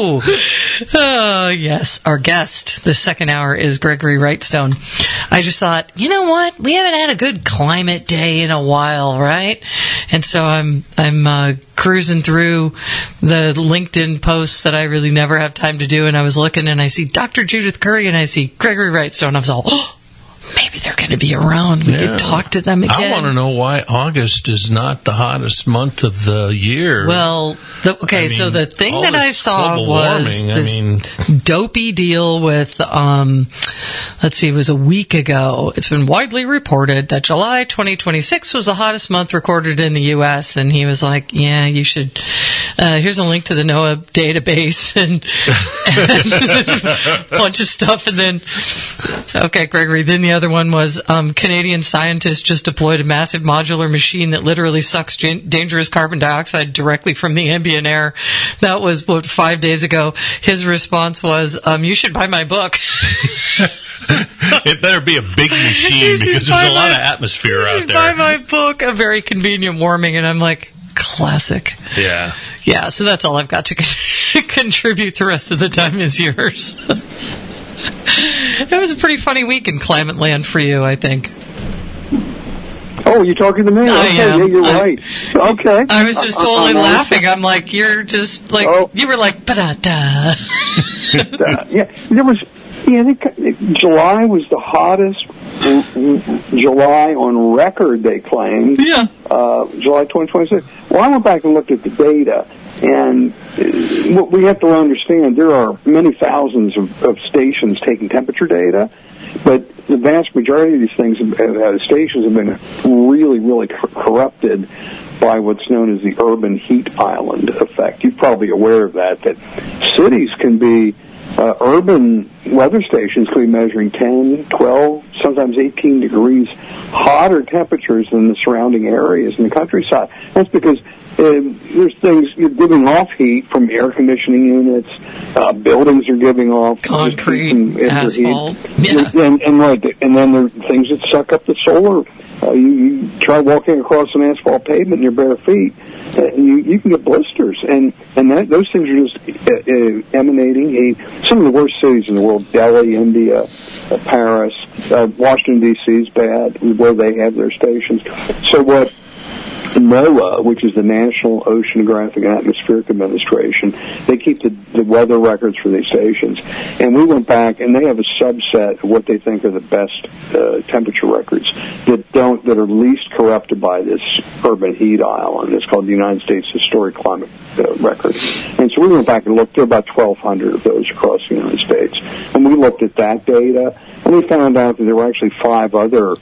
yes. Our guest this second hour is Gregory Wrightstone. I just thought, you know what? We haven't had a good climate day in a while, right? And so I'm cruising through the LinkedIn posts that I really never have time to do, and I was looking and I see Dr. Judith Curry and I see Gregory Wrightstone. I was all, maybe they're going to be around. We could talk to them again. I want to know why August is not the hottest month of the year. Well, so the thing that I saw was warming, this dopey deal with, let's see, it was a week ago. It's been widely reported that July 2026 was the hottest month recorded in the U.S., and he was like, yeah, you should, here's a link to the NOAA database and a bunch of stuff. And then, okay, Gregory, then the other one was Canadian scientists just deployed a massive modular machine that literally sucks dangerous carbon dioxide directly from the ambient air. That was, 5 days ago. His response was, you should buy my book. It better be a big machine because there's a lot of atmosphere out there. Buy my book, A Very Convenient Warming. And I'm like, classic. Yeah. Yeah, so that's all I've got to contribute. The rest of the time is yours. It was a pretty funny week in climate land for you, I think. Oh, you're talking to me? I am. Yeah, you're right. Okay. I was just totally laughing. I'm like, you're just like, you were like, ba-da-da. Yeah, there was. Yeah, July was the hottest July on record, they claimed. Yeah. July 2026. Well, I went back and looked at the data, and what we have to understand, there are many thousands of stations taking temperature data, but the vast majority of these things, stations have been really, really corrupted by what's known as the urban heat island effect. You're probably aware of that cities can be, urban weather stations could be measuring 10, 12, sometimes 18 degrees hotter temperatures than the surrounding areas in the countryside. That's because there's things, you're giving off heat from air conditioning units, buildings are giving off concrete, asphalt, and then there are things that suck up the solar. You try walking across an asphalt pavement in your bare feet, you can get blisters, and those things are just emanating heat. Some of the worst cities in the world: Delhi, India, Paris, Washington D.C. is bad, where they have their stations. So what NOAA, which is the National Oceanographic and Atmospheric Administration, they keep the weather records for these stations. And we went back, and they have a subset of what they think are the best temperature records that are least corrupted by this urban heat island. It's called the United States Historic Climate Record. And so we went back and looked. There are about 1,200 of those across the United States. And we looked at that data, and we found out that there were actually 5 other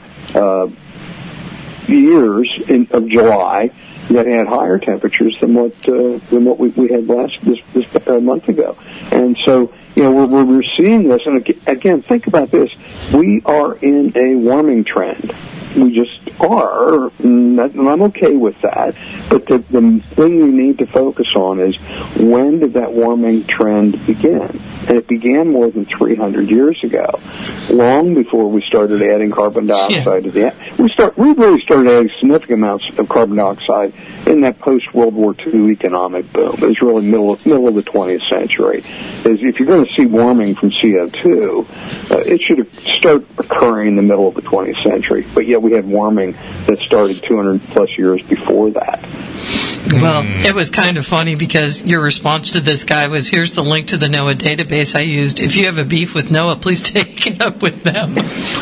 years of July that had higher temperatures than what we had this month ago. And so, we're seeing this. And again, think about this: we are in a warming trend. We just are, and I'm okay with that. But the thing we need to focus on is, when did that warming trend begin? And it began more than 300 years ago, long before we started adding carbon dioxide to the atmosphere. We really started adding significant amounts of carbon dioxide in that post-World War II economic boom. It was really middle of the 20th century. If you're going to see warming from CO2, it should start occurring in the middle of the 20th century. But yet we had warming that started 200 plus years before that. Well, it was kind of funny because your response to this guy was, here's the link to the NOAA database I used. If you have a beef with NOAA, please take it up with them.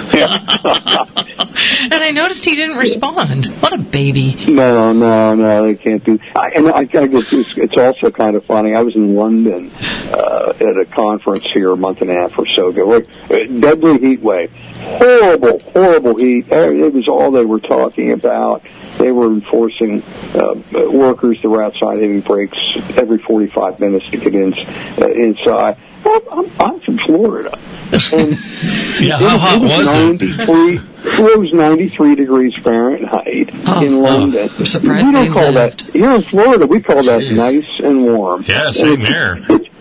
And I noticed he didn't respond. What a baby. No, they can't do. And I gotta get this. It's also kind of funny. I was in London at a conference here a month and a half or so ago. Deadly heat wave. Horrible heat. It was all they were talking about. They were enforcing workers that were outside having breaks every 45 minutes to get inside. I'm from Florida. And how hot was it? It was 93 degrees Fahrenheit in London. I'm surprised we don't call that, here in Florida, we call that nice and warm. Yeah, same here.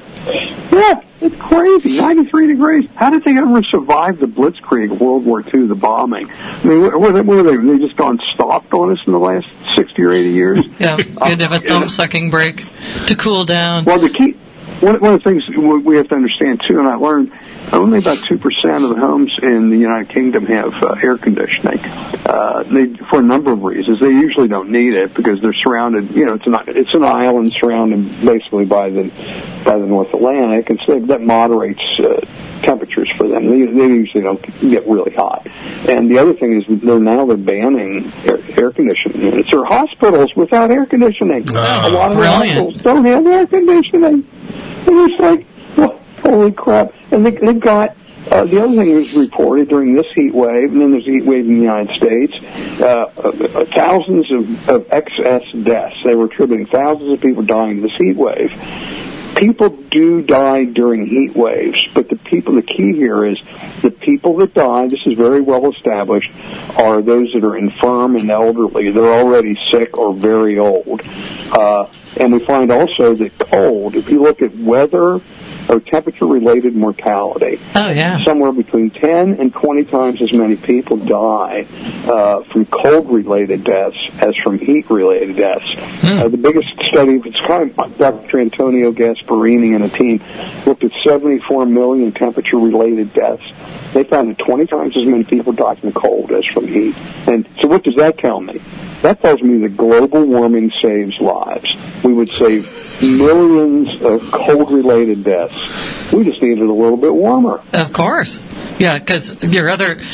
It's crazy. 93 degrees. How did they ever survive the Blitzkrieg of World War II, the bombing? I mean, what were they? They just gone stopped on us in the last 60 or 80 years? Yeah, you had to have a thumb-sucking break to cool down. Well, the key, one of the things we have to understand, too, and I learned, only about 2% of the homes in the United Kingdom have air conditioning. For a number of reasons. They usually don't need it because they're surrounded. It's an island surrounded basically by the North Atlantic, and so that moderates temperatures for them. They usually don't get really hot. And the other thing is they're banning air conditioning units. There are hospitals without air conditioning. A lot of hospitals don't have air conditioning. And it's like, holy crap. And they've got, the other thing that was reported during this heat wave, and then there's a heat wave in the United States, thousands of excess deaths. They were attributing thousands of people dying to this heat wave. People do die during heat waves, but the key here is the people that die, this is very well established, are those that are infirm and elderly. They're already sick or very old. And we find also that cold, if you look at weather or temperature-related mortality, somewhere between 10 and 20 times as many people die from cold-related deaths as from heat-related deaths. The biggest study of its kind, Dr. Antonio Gasparini and a team looked at 74 million temperature-related deaths. They found that 20 times as many people died from cold as from heat. And so what does that tell me? That tells me that global warming saves lives. We would save millions of cold-related deaths. We just need it a little bit warmer. Of course. Yeah, because you're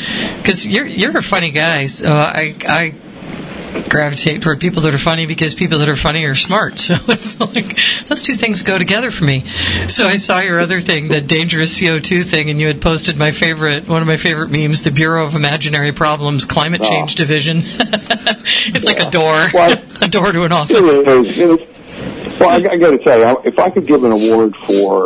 a funny guy, so I gravitate toward people that are funny because people that are funny are smart. So it's like those two things go together for me. So I saw your other thing, the dangerous CO2 thing, and you had posted one of my favorite memes, the Bureau of Imaginary Problems Climate Change Division. It's like a door to an office. It is. Well, I got to tell you, if I could give an award for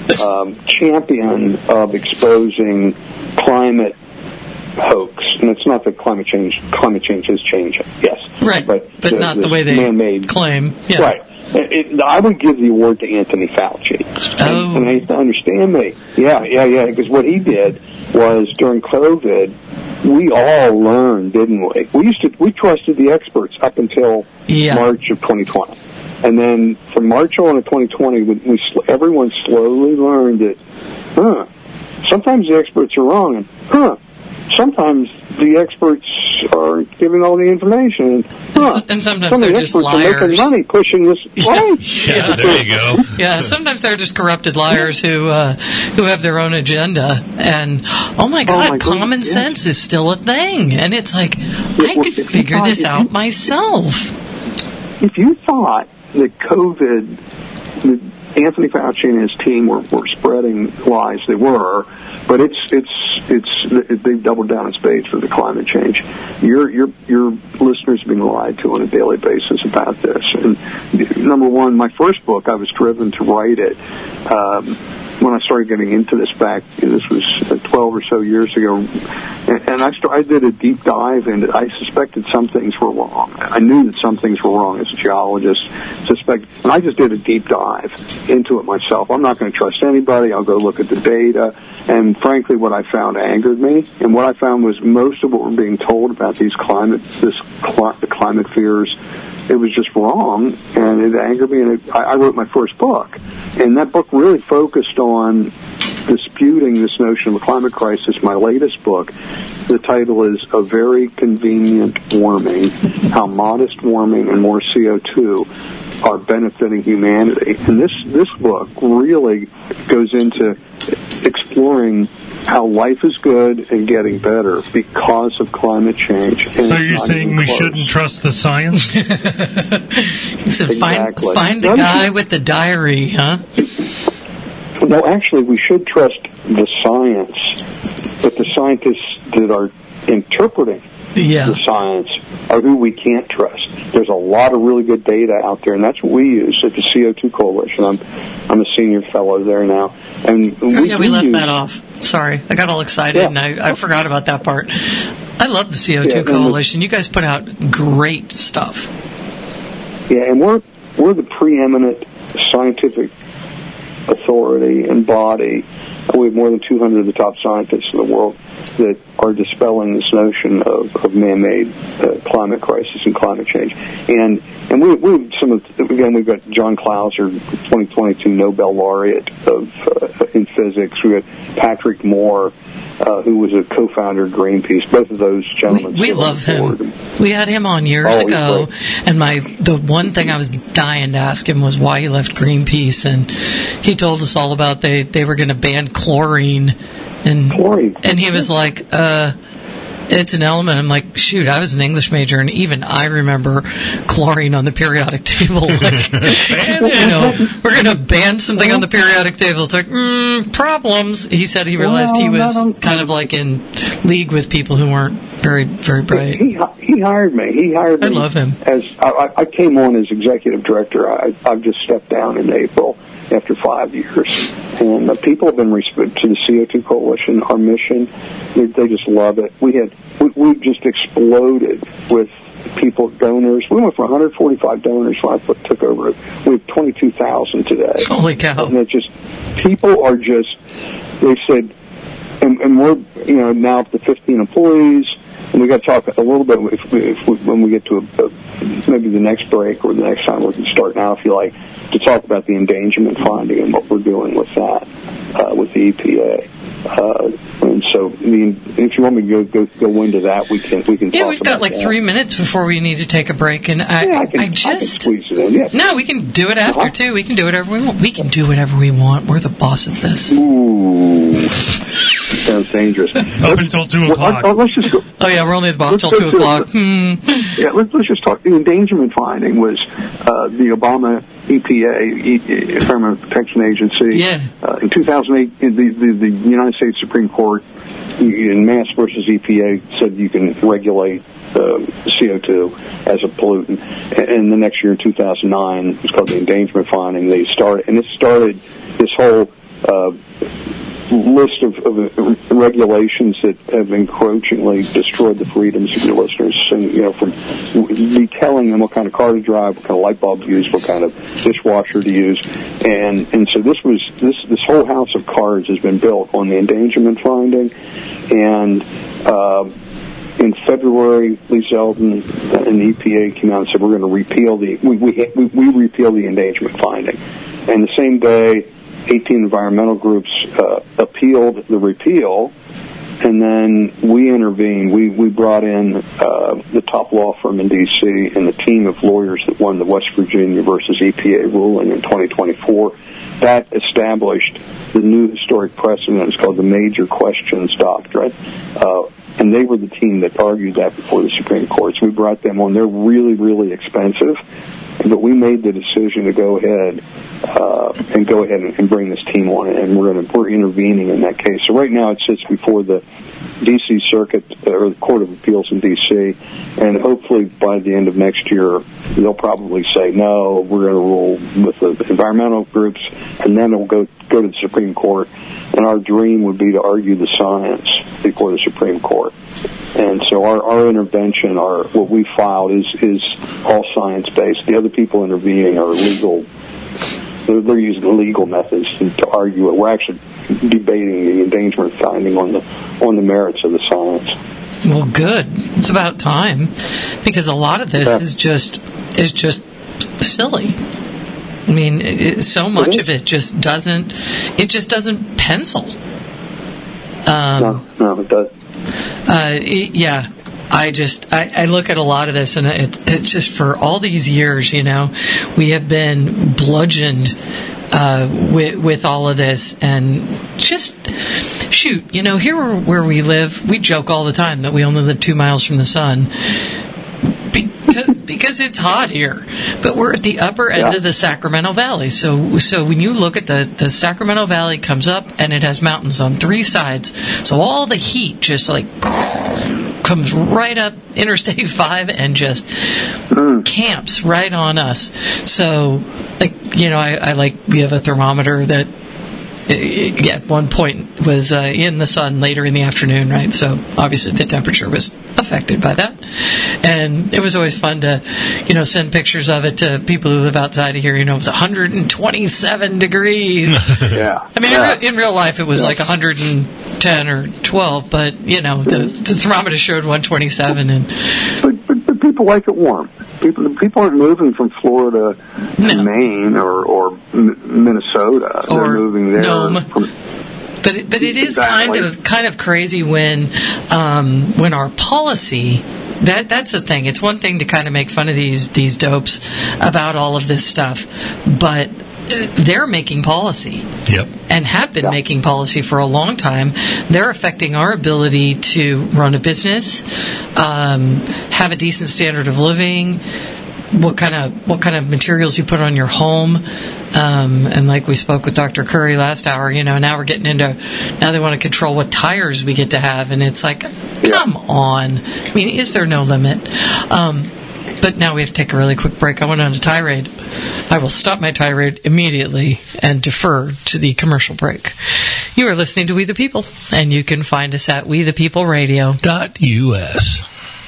champion of exposing climate hoax, and it's not that climate change is changing, yes. Right, but not the way they man-made claim. Yeah. Right. I would give the award to Anthony Fauci. And I have to understand me. Yeah, because what he did was during COVID, we all learned, didn't we? We trusted the experts up until March of 2020. And then from March on to 2020, everyone slowly learned that, sometimes the experts are wrong, and, sometimes the experts are giving all the information. And sometimes they're just liars. Are making money pushing this. Yeah, there you go. Yeah, sometimes they're just corrupted liars who have their own agenda. And, oh my God, common sense is still a thing. And it's like, I could figure this out myself. If you thought that COVID, that Anthony Fauci and his team were spreading lies, they were, but they've doubled down in spades for the climate change. Your listeners are being lied to on a daily basis about this. And number one, my first book, I was driven to write it when I started getting into this back, this was 12 or so years ago, and I did a deep dive into it. I suspected some things were wrong. I knew that some things were wrong as a geologist, and I just did a deep dive into it myself. I'm not going to trust anybody. I'll go look at the data, and frankly, what I found angered me, and what I found was most of what we're being told about the climate fears, it was just wrong, and it angered me, and I wrote my first book, and that book really focused on disputing this notion of a climate crisis. My latest book, the title is A Very Convenient Warming, How Modest Warming and More CO2 Are Benefiting Humanity. And this book really goes into exploring how life is good and getting better because of climate change. And so you're saying we shouldn't trust the science? He said, exactly. Find the guy with the diary, huh? No, actually, we should trust the science, but the scientists that are interpreting the science are who we can't trust. There's a lot of really good data out there, and that's what we use at the CO2 Coalition. I'm a senior fellow there now. And we left that off. Sorry, I got all excited, and I forgot about that part. I love the CO2 Coalition. You guys put out great stuff. Yeah, and we're the preeminent scientific authority and body. We have more than 200 of the top scientists in the world that are dispelling this notion of man-made climate crisis and climate change. And we we've got John Clauser, 2022 Nobel laureate in physics. We got Patrick Moore, who was a co-founder of Greenpeace. Both of those gentlemen. We love him. We had him on years ago, and the one thing I was dying to ask him was why he left Greenpeace, and he told us all about they were going to ban chlorine. And he was like, it's an element. I'm like, shoot, I was an English major, and even I remember chlorine on the periodic table. Like, we're going to ban something on the periodic table. It's like, problems. He said he realized he was kind of like in league with people who weren't very, very bright. He hired me. I love him. As I came on as executive director. I've just stepped down in April after 5 years. And people have been responding to the CO2 Coalition, our mission. They just love it. We've just exploded with donors. We went from 145 donors when I took over. We have 22,000 today. Holy cow. And people are just, they said, and we're, now up to 15 employees. And we got to talk a little bit when we get to maybe the next break or the next time. We can start now, if you like, to talk about the endangerment finding and what we're doing with that, with the EPA. And so, if you want me to go into that, we can. Yeah, we've got like 3 minutes before we need to take a break, and I can squeeze it in. Yeah. No, we can do it after too. We can do whatever we want. We can do whatever we want. We're the boss of this. Ooh, sounds dangerous. Up until 2 o'clock. Let's just go. Oh yeah, we're only the boss till 2 o'clock. Yeah, let's just talk. The endangerment finding was the Obama EPA, Environmental Protection Agency. Yeah. In 2008, the United States Supreme Court in Mass versus EPA said you can regulate CO2 as a pollutant. And the next year, in 2009, it's called the endangerment finding. It started this whole list of regulations that have encroachingly destroyed the freedoms of your listeners. And, from telling them what kind of car to drive, what kind of light bulb to use, what kind of dishwasher to use. And so this whole house of cards has been built on the endangerment finding. And in February, Lee Zeldin and the EPA came out and said we're going to repeal we repeal the endangerment finding. And the same day, 18 environmental groups appealed the repeal, and then we intervened. We brought in the top law firm in D.C. and the team of lawyers that won the West Virginia versus EPA ruling in 2024. That established the new historic precedent. It's called the Major Questions Doctrine. and they were the team that argued that before the Supreme Court. So we brought them on. They're really, really expensive, but we made the decision to go ahead and bring this team on, and we're intervening in that case. So right now it sits before the D.C. Circuit, or the Court of Appeals in D.C., and hopefully by the end of next year, they'll probably say, no, we're going to rule with the environmental groups, and then it'll go to the Supreme Court. And our dream would be to argue the science before the Supreme Court. And so our intervention, what we filed is all science-based. The other people intervening are legal. They're using legal methods to argue it. We're actually debating the endangerment finding on the merits of the science. Well, good. It's about time, because a lot of this is just silly. I mean, so much of it just doesn't pencil. No, it does. Yeah. I look at a lot of this, and it's just for all these years, we have been bludgeoned with all of this, and just shoot, here where we live, we joke all the time that we only live 2 miles from the sun because it's hot here, but we're at the upper end of the Sacramento Valley. So when you look at the Sacramento Valley comes up, and it has mountains on 3 sides, so all the heat just like comes right up Interstate 5 and just camps right on us. So, we have a thermometer that at one point was in the sun later in the afternoon, right? So obviously the temperature was affected by that. And it was always fun to, send pictures of it to people who live outside of here. It was 127 degrees. Yeah. I mean, in real life, it was like 110 or 12, but, the thermometer showed 127. But people like it warm. People aren't moving from Florida to Maine or Minnesota. They're moving there. But it is kind of crazy when our policy. That's the thing. It's one thing to kind of make fun of these dopes about all of this stuff, but they're making policy. Yep. And have been making policy for a long time. They're affecting our ability to run a business, have a decent standard of living, what kind of materials you put on your home, and like we spoke with Dr. Curry last hour, now we're getting into, now they want to control what tires we get to have, and it's like, come on. I mean, is there no limit? But now we have to take a really quick break. I went on a tirade. I will stop my tirade immediately and defer to the commercial break. You are listening to We the People, and you can find us at wethepeopleradio.us.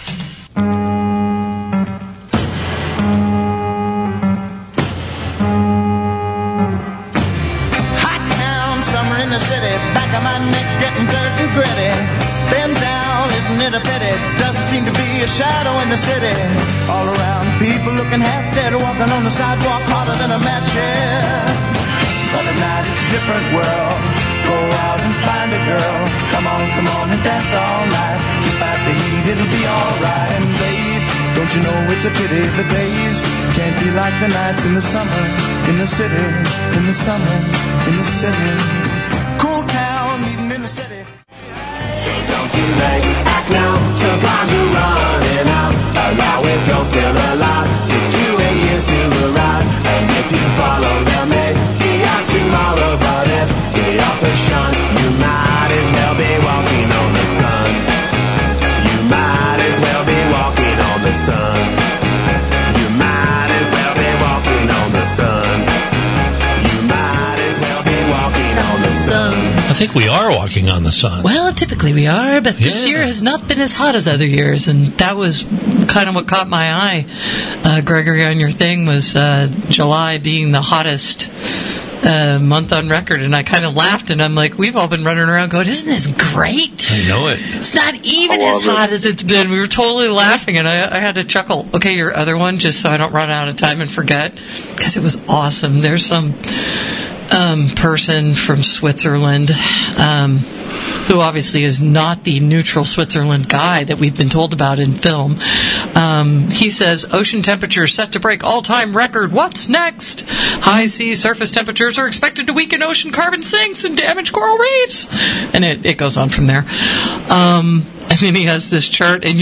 Hot town, summer in the city, back of my neck getting dirt and gritty. Been down, isn't it a pity? Doesn't seem to be a shadow in the city. All around, people looking half dead, walking on the sidewalk harder than a match head. But at night it's a different world. Go out and find a girl. Come on and dance all night. Despite the heat, it'll be alright. And babe, don't you know it's a pity the days can't be like the nights in the summer, in the city, in the summer, in the city. Cool town, even in the city. So don't you act now, supplies are running out. Allow it, you're still alive. 6 to 8 years to arrive. And if you follow them, maybe out tomorrow. But if you're off the shunt, you might as well be walking on the sun. You might as well be walking on the sun. You might as well be walking on the sun. You might as well be walking on the sun. I think we are walking on the sun. Well, typically we are, but this year has not been as hot as other years, and that was kind of what caught my eye. Gregory, on your thing was July being the hottest month on record, and I kind of laughed, and I'm like, we've all been running around going, isn't this great? I know it. It's not even as hot as it's been. We were totally laughing, and I had to chuckle. Okay, your other one, just so I don't run out of time and forget, because it was awesome. There's some person from Switzerland who obviously is not the neutral Switzerland guy that we've been told about in film. He says, ocean temperatures set to break all-time record. What's next? High sea surface temperatures are expected to weaken ocean carbon sinks and damage coral reefs. And it goes on from there. And then he has this chart, and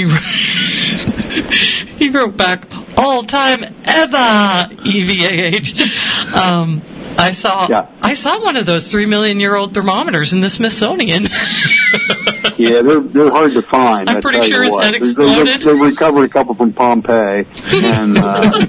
he wrote back, all time ever, EVAH. I saw one of those 3 million year old thermometers in the Smithsonian. Yeah, they're hard to find. I'm pretty sure his head exploded. They recovered a couple from Pompeii, and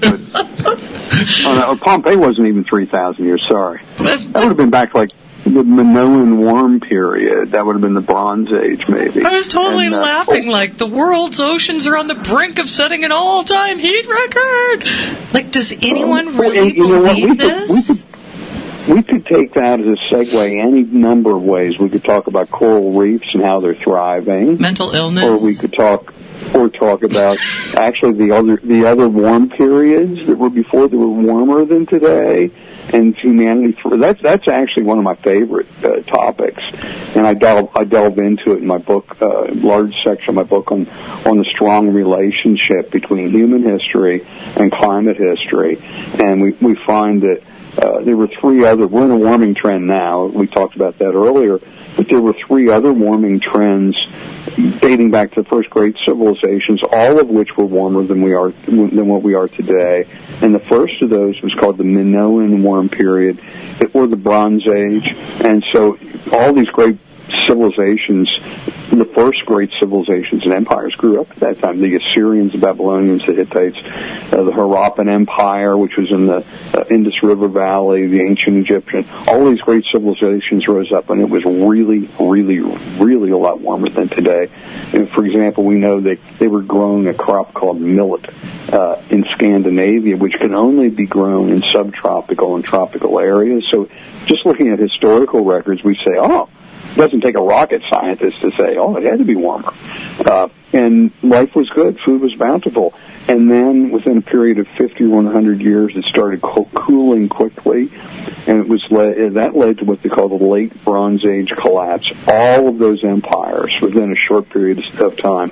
Pompeii wasn't even 3,000 years. Sorry, that would have been back like the Minoan warm period. That would have been the Bronze Age, maybe. I was totally laughing, like, the world's oceans are on the brink of setting an all-time heat record. Like, does anyone really believe this? We could take that as a segue any number of ways. We could talk about coral reefs and how they're thriving. Mental illness. Or we could talk about actually the other warm periods that were before that were warmer than today, and humanity. That's actually one of my favorite topics, and I delve into it in my book, large section of my book on the strong relationship between human history and climate history, and we find that there were we're in a warming trend now. We talked about that earlier, but there were 3 other warming trends dating back to the first great civilizations, all of which were warmer than what we are today. And the first of those was called the Minoan warm period, or the Bronze Age. And so all these great civilizations, the first great civilizations and empires grew up at that time. The Assyrians, the Babylonians, the Hittites, the Harappan Empire, which was in the Indus River Valley, the ancient Egyptian. All these great civilizations rose up, and it was really, really, really a lot warmer than today. And for example, we know they were growing a crop called millet in Scandinavia, which can only be grown in subtropical and tropical areas. So just looking at historical records, we say, it doesn't take a rocket scientist to say, it had to be warmer. And life was good. Food was bountiful. And then within a period of 50 or 100 years, it started cooling quickly. And that led to what they call the late Bronze Age collapse. All of those empires, within a short period of time,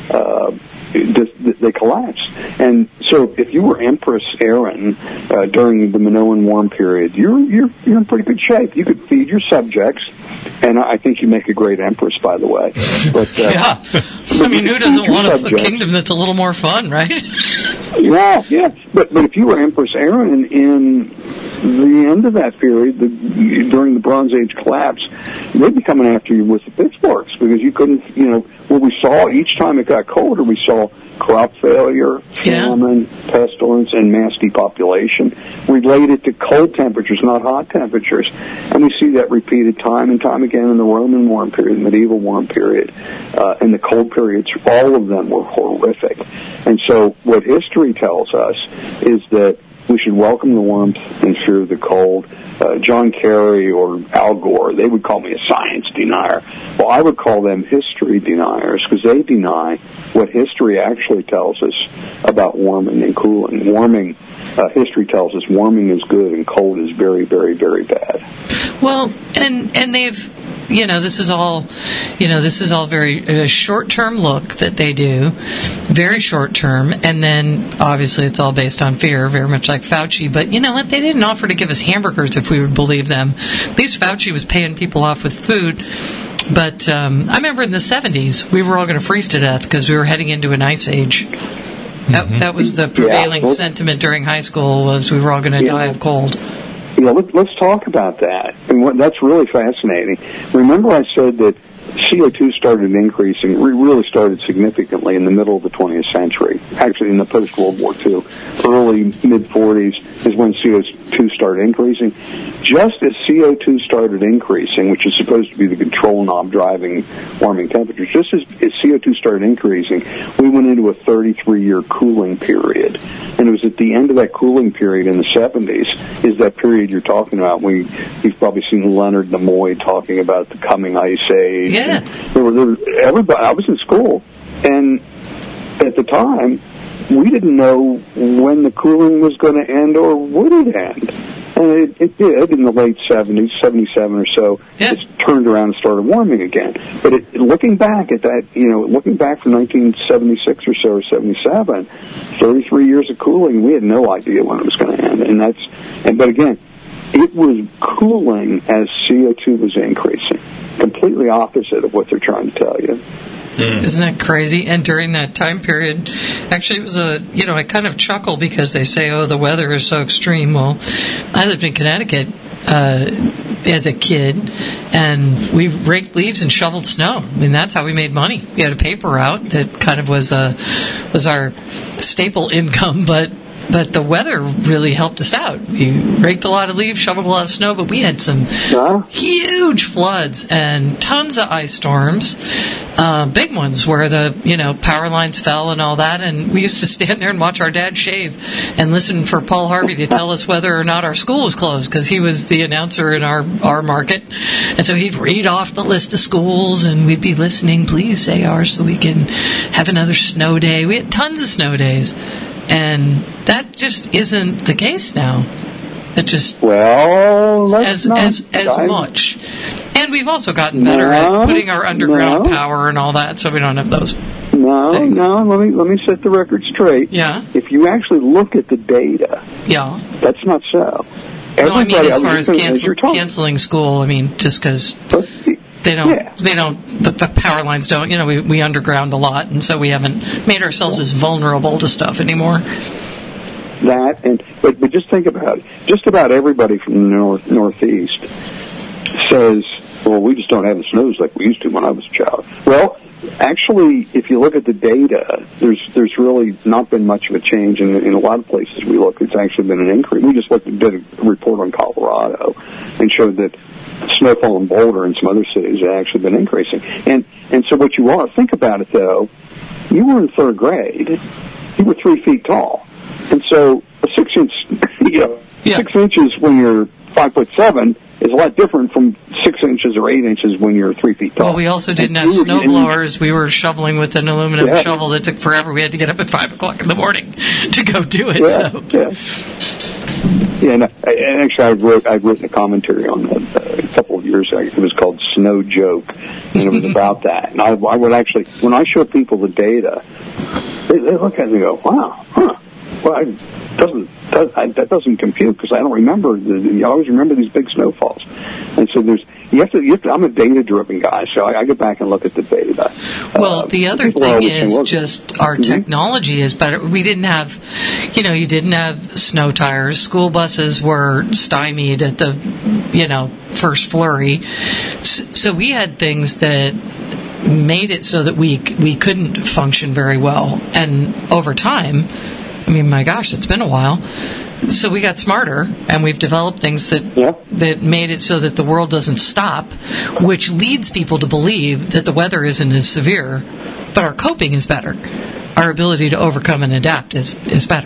they collapsed. And so if you were Empress Erin during the Minoan warm period, you're in pretty good shape. You could feed your subjects, and I think you make a great empress, by the way. But yeah, I mean, who doesn't want a kingdom that's a little more fun, right? Yeah. But if you were Empress Erin in the end of that period, during the Bronze Age collapse, they'd be coming after you with the pitchforks, because you couldn't, what we saw each time it got colder, we saw crop failure, famine, pestilence, and mass depopulation related to cold temperatures, not hot temperatures. And we see that repeated time and time again in the Roman warm period, the medieval warm period, and the cold periods. All of them were horrific. And so what history tells us is that we should welcome the warmth and fear the cold. John Kerry or Al Gore, they would call me a science denier. Well, I would call them history deniers, because they deny what history actually tells us about warming and cooling. History tells us warming is good and cold is very, very, very bad. Well, and they've, this is all very short-term look that they do, very short-term, and then obviously it's all based on fear, very much like Fauci. But you know what? They didn't offer to give us hamburgers if we would believe them. At least Fauci was paying people off with food. But I remember in the 70s, we were all going to freeze to death because we were heading into an ice age. That was the prevailing sentiment during high school, was we were all going to die of cold. Let's talk about that. And that's really fascinating. Remember I said that CO2 started increasing, really started significantly in the middle of the 20th century, actually in the post-World War II. Early, mid-40s is when CO2 started increasing. Just as CO2 started increasing, which is supposed to be the control knob driving warming temperatures, just as CO2 started increasing, we went into a 33-year cooling period. And it was at the end of that cooling period in the 70s, is that period you're talking about. You've probably seen Leonard Nimoy talking about the coming ice age. Yeah. Everybody, I was in school, and at the time, we didn't know when the cooling was going to end or would it end. And it did in the late 70s, 77 or so. Yeah. It turned around and started warming again. But looking back at that, looking back from 1976 or so, or 77, 33 years of cooling, we had no idea when it was going to end. But again, it was cooling as CO2 was increasing. Completely opposite of what they're trying to tell you. Isn't that crazy? And during that time period, actually, it was I kind of chuckle because they say, oh, the weather is so extreme. Well, I lived in Connecticut as a kid, and we raked leaves and shoveled snow. I mean, that's how we made money. We had a paper route that kind of was our staple income, but the weather really helped us out. We raked a lot of leaves, shoveled a lot of snow, but we had some huge floods and tons of ice storms, big ones where the power lines fell and all that. And we used to stand there and watch our dad shave and listen for Paul Harvey to tell us whether or not our school was closed, because he was the announcer in our market. And so he'd read off the list of schools, and we'd be listening. Please say ours so we can have another snow day. We had tons of snow days. And that just isn't the case now. It just as much. And we've also gotten better at putting our underground power and all that, so we don't have those. Things. Let me set the record straight. Yeah. If you actually look at the data, that's not so. No, I mean as far as canceling school, I mean just because. The power lines don't, we underground a lot, and so we haven't made ourselves as vulnerable to stuff anymore. But just think about it. Just about everybody from the Northeast says, well, we just don't have the snows like we used to when I was a child. Well, actually, if you look at the data, there's really not been much of a change in a lot of places we look. It's actually been an increase. We just did a report on Colorado and showed that snowfall in Boulder and some other cities have actually been increasing. And so what you are, think about it though, you were in third grade, you were 3 feet tall. And so a 6 inch, 6 inches when you're 5'7" is a lot different from 6 inches or 8 inches when you're 3 feet tall. Well, we also didn't have snow blowers. We were shoveling with an aluminum shovel that took forever. We had to get up at 5 o'clock in the morning to go do it. And actually, I've written a commentary on that a couple of years ago. It was called Snow Joke, and it was about that. And I would actually, when I show people the data, they look at it and go, wow, well, that doesn't compute because I don't remember. You always remember these big snowfalls, and so you have to. I'm a data-driven guy, so I go back and look at the data. Well, the other thing is just our technology is better. We didn't have, you didn't have snow tires. School buses were stymied at the, first flurry. So we had things that made it so that we couldn't function very well, and over time. I mean, my gosh, it's been a while. So we got smarter, and we've developed things that made it so that the world doesn't stop, which leads people to believe that the weather isn't as severe, but our coping is better. Our ability to overcome and adapt is better.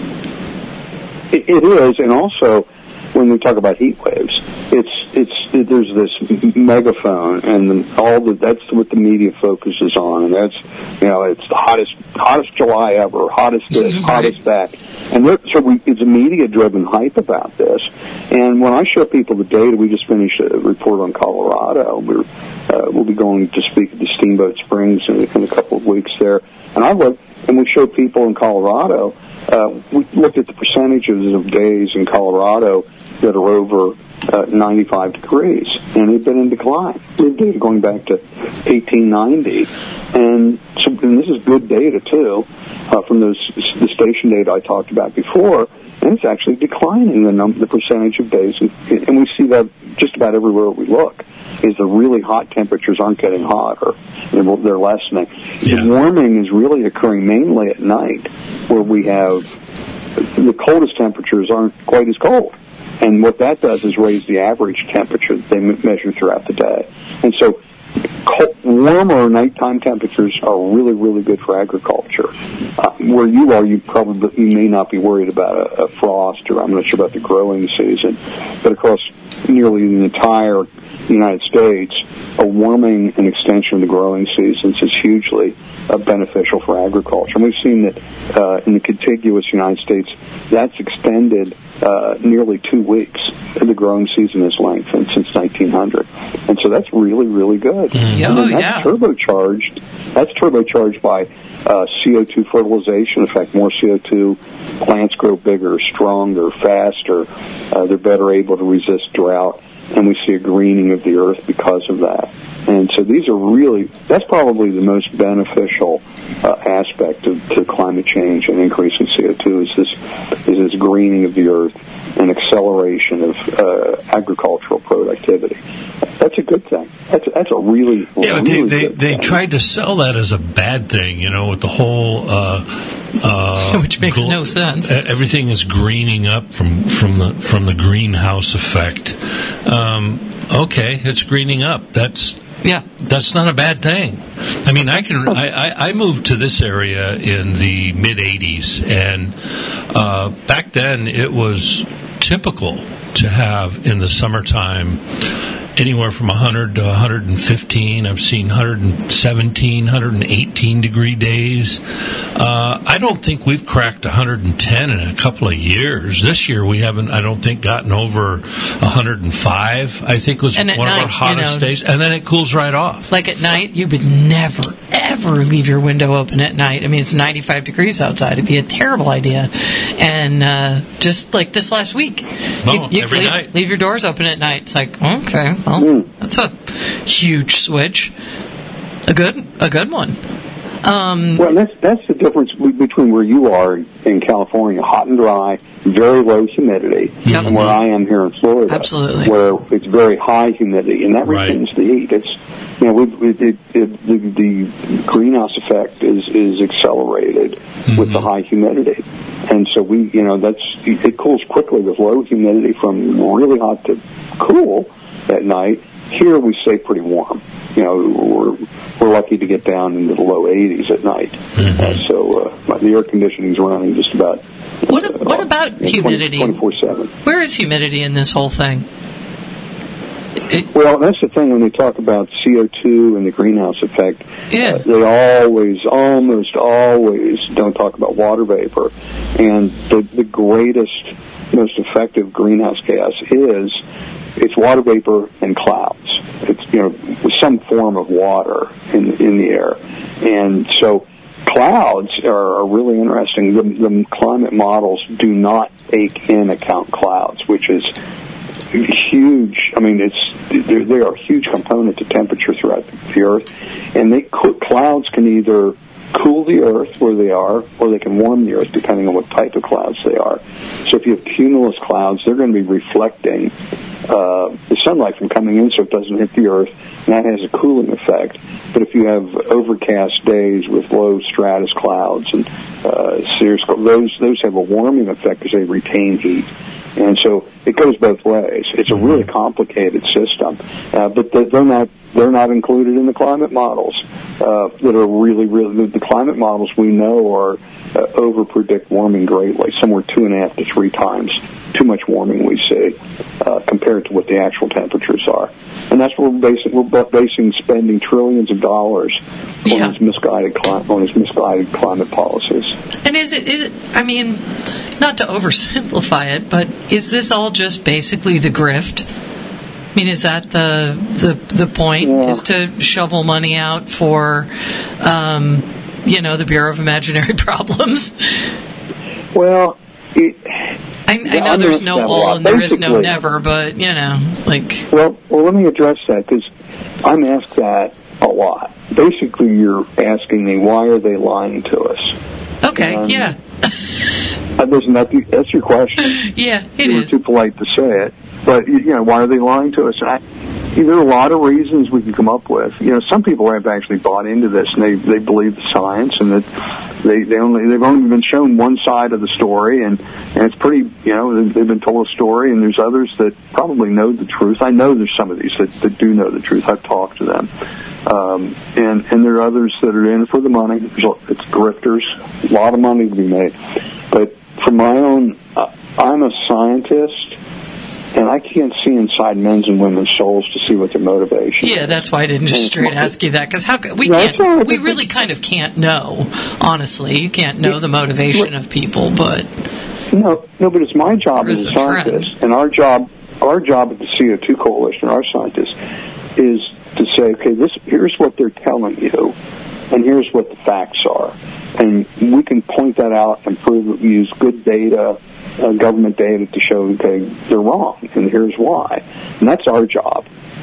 It is, and also when we talk about heat waves, there's this megaphone, and that's what the media focuses on, and that's it's the hottest July ever, hottest this, hottest that, and it's a media-driven hype about this. And when I show people the data, we just finished a report on Colorado. We'll be going to speak at the Steamboat Springs in a couple of weeks there, and we showed people in Colorado. We looked at the percentages of days in Colorado that are over 95 degrees, and they've been in decline. We've data going back to 1890, and this is good data too from the station data I talked about before, and it's actually declining the percentage of days, and we see that just about everywhere we look. Is the really hot temperatures aren't getting hotter; they're lessening. The warming is really occurring mainly at night, where we have the coldest temperatures aren't quite as cold. And what that does is raise the average temperature that they measure throughout the day. And so warmer nighttime temperatures are really, really good for agriculture. Where you are, you may not be worried about a frost, or I'm not sure about the growing season. But across nearly the entire United States, a warming and extension of the growing seasons is hugely beneficial for agriculture. And we've seen that in the contiguous United States, that's extended nearly 2 weeks. The growing season has lengthened since 1900, and so that's really, really good. And that's turbocharged. That's turbocharged by CO2 fertilization. In fact, more CO2, plants grow bigger, stronger, faster. They're better able to resist drought, and we see a greening of the earth because of that. And so that's probably the most beneficial aspect to climate change and increasing CO2 is this greening of the earth and acceleration of agricultural productivity. That's a good thing. That's a really good they thing. tried to sell that as a bad thing, with the whole which makes no sense. Everything is greening up from the greenhouse effect. Okay, it's greening up. That's not a bad thing. I mean, I moved to this area in the mid '80s, and back then it was typical to have in the summertime anywhere from 100 to 115. I've seen 117, 118 degree days. I don't think we've cracked 110 in a couple of years. This year we haven't, I don't think, gotten over 105. I think was one of our hottest days. And then it cools right off. Like at night, you would never, ever leave your window open at night. I mean, it's 95 degrees outside. It'd be a terrible idea. And just like this last week, you every night. Leave your doors open at night. It's like, okay, well, that's a huge switch. A good one. Well, that's the difference between where you are in California, hot and dry, very low humidity, and where I am here in Florida, absolutely, where it's very high humidity, and that retains the heat. It's the greenhouse effect is accelerated with the high humidity, and so it cools quickly with low humidity from really hot to cool at night. Here we stay pretty warm. We're lucky to get down into the low 80s at night. So the air conditioning's running just about. What about humidity? 24/7. Where is humidity in this whole thing? Well, that's the thing when they talk about CO2 and the greenhouse effect. Yeah. They almost always don't talk about water vapor. And the greatest, most effective greenhouse gas it's water vapor and clouds. It's, with some form of water in the air. And so clouds are really interesting. The climate models do not take in account clouds, which is huge. I mean, they are a huge component to temperature throughout the Earth. And clouds can either cool the Earth where they are, or they can warm the Earth depending on what type of clouds they are. So if you have cumulus clouds, they're going to be reflecting the sunlight from coming in so it doesn't hit the Earth, and that has a cooling effect. But if you have overcast days with low stratus clouds and cirrus, those have a warming effect because they retain heat. And so it goes both ways. It's a really complicated system, but they're not included in the climate models that are really the climate models we know are over-predict warming greatly, somewhere 2.5 to 3 times too much warming we see compared to what the actual temperatures are. And that's what we're basing spending trillions of dollars on these misguided climate policies. And is it? I mean, not to oversimplify it, but is this all just basically the grift? I mean, is that the point? Yeah. Is to shovel money out for, the Bureau of Imaginary Problems? Well, I know there's no all and there is no never, but Well, let me address that because I'm asked that a lot. Basically, you're asking me why are they lying to us? Okay, yeah. That's your question. Yeah, it is. Too polite to say it, but why are they lying to us? There are a lot of reasons we can come up with. Some people have actually bought into this, and they believe the science, and that they've only been shown one side of the story, and it's pretty. They've been told a story, and there's others that probably know the truth. I know there's some of these that do know the truth. I've talked to them, and there are others that are in for the money. It's grifters, a lot of money to be made. But for my own, I'm a scientist. And I can't see inside men's and women's souls to see what their motivation is. Yeah, that's why I didn't just straight ask you that, because we really kind of can't know, honestly. You can't know the motivation of people, but... No, but it's my job as a scientist, and our job at the CO2 Coalition, our scientists, is to say, okay, here's what they're telling you, and here's what the facts are. And we can point that out and prove it, use good data, government data to show, okay, they're wrong, and here's why. And that's our job.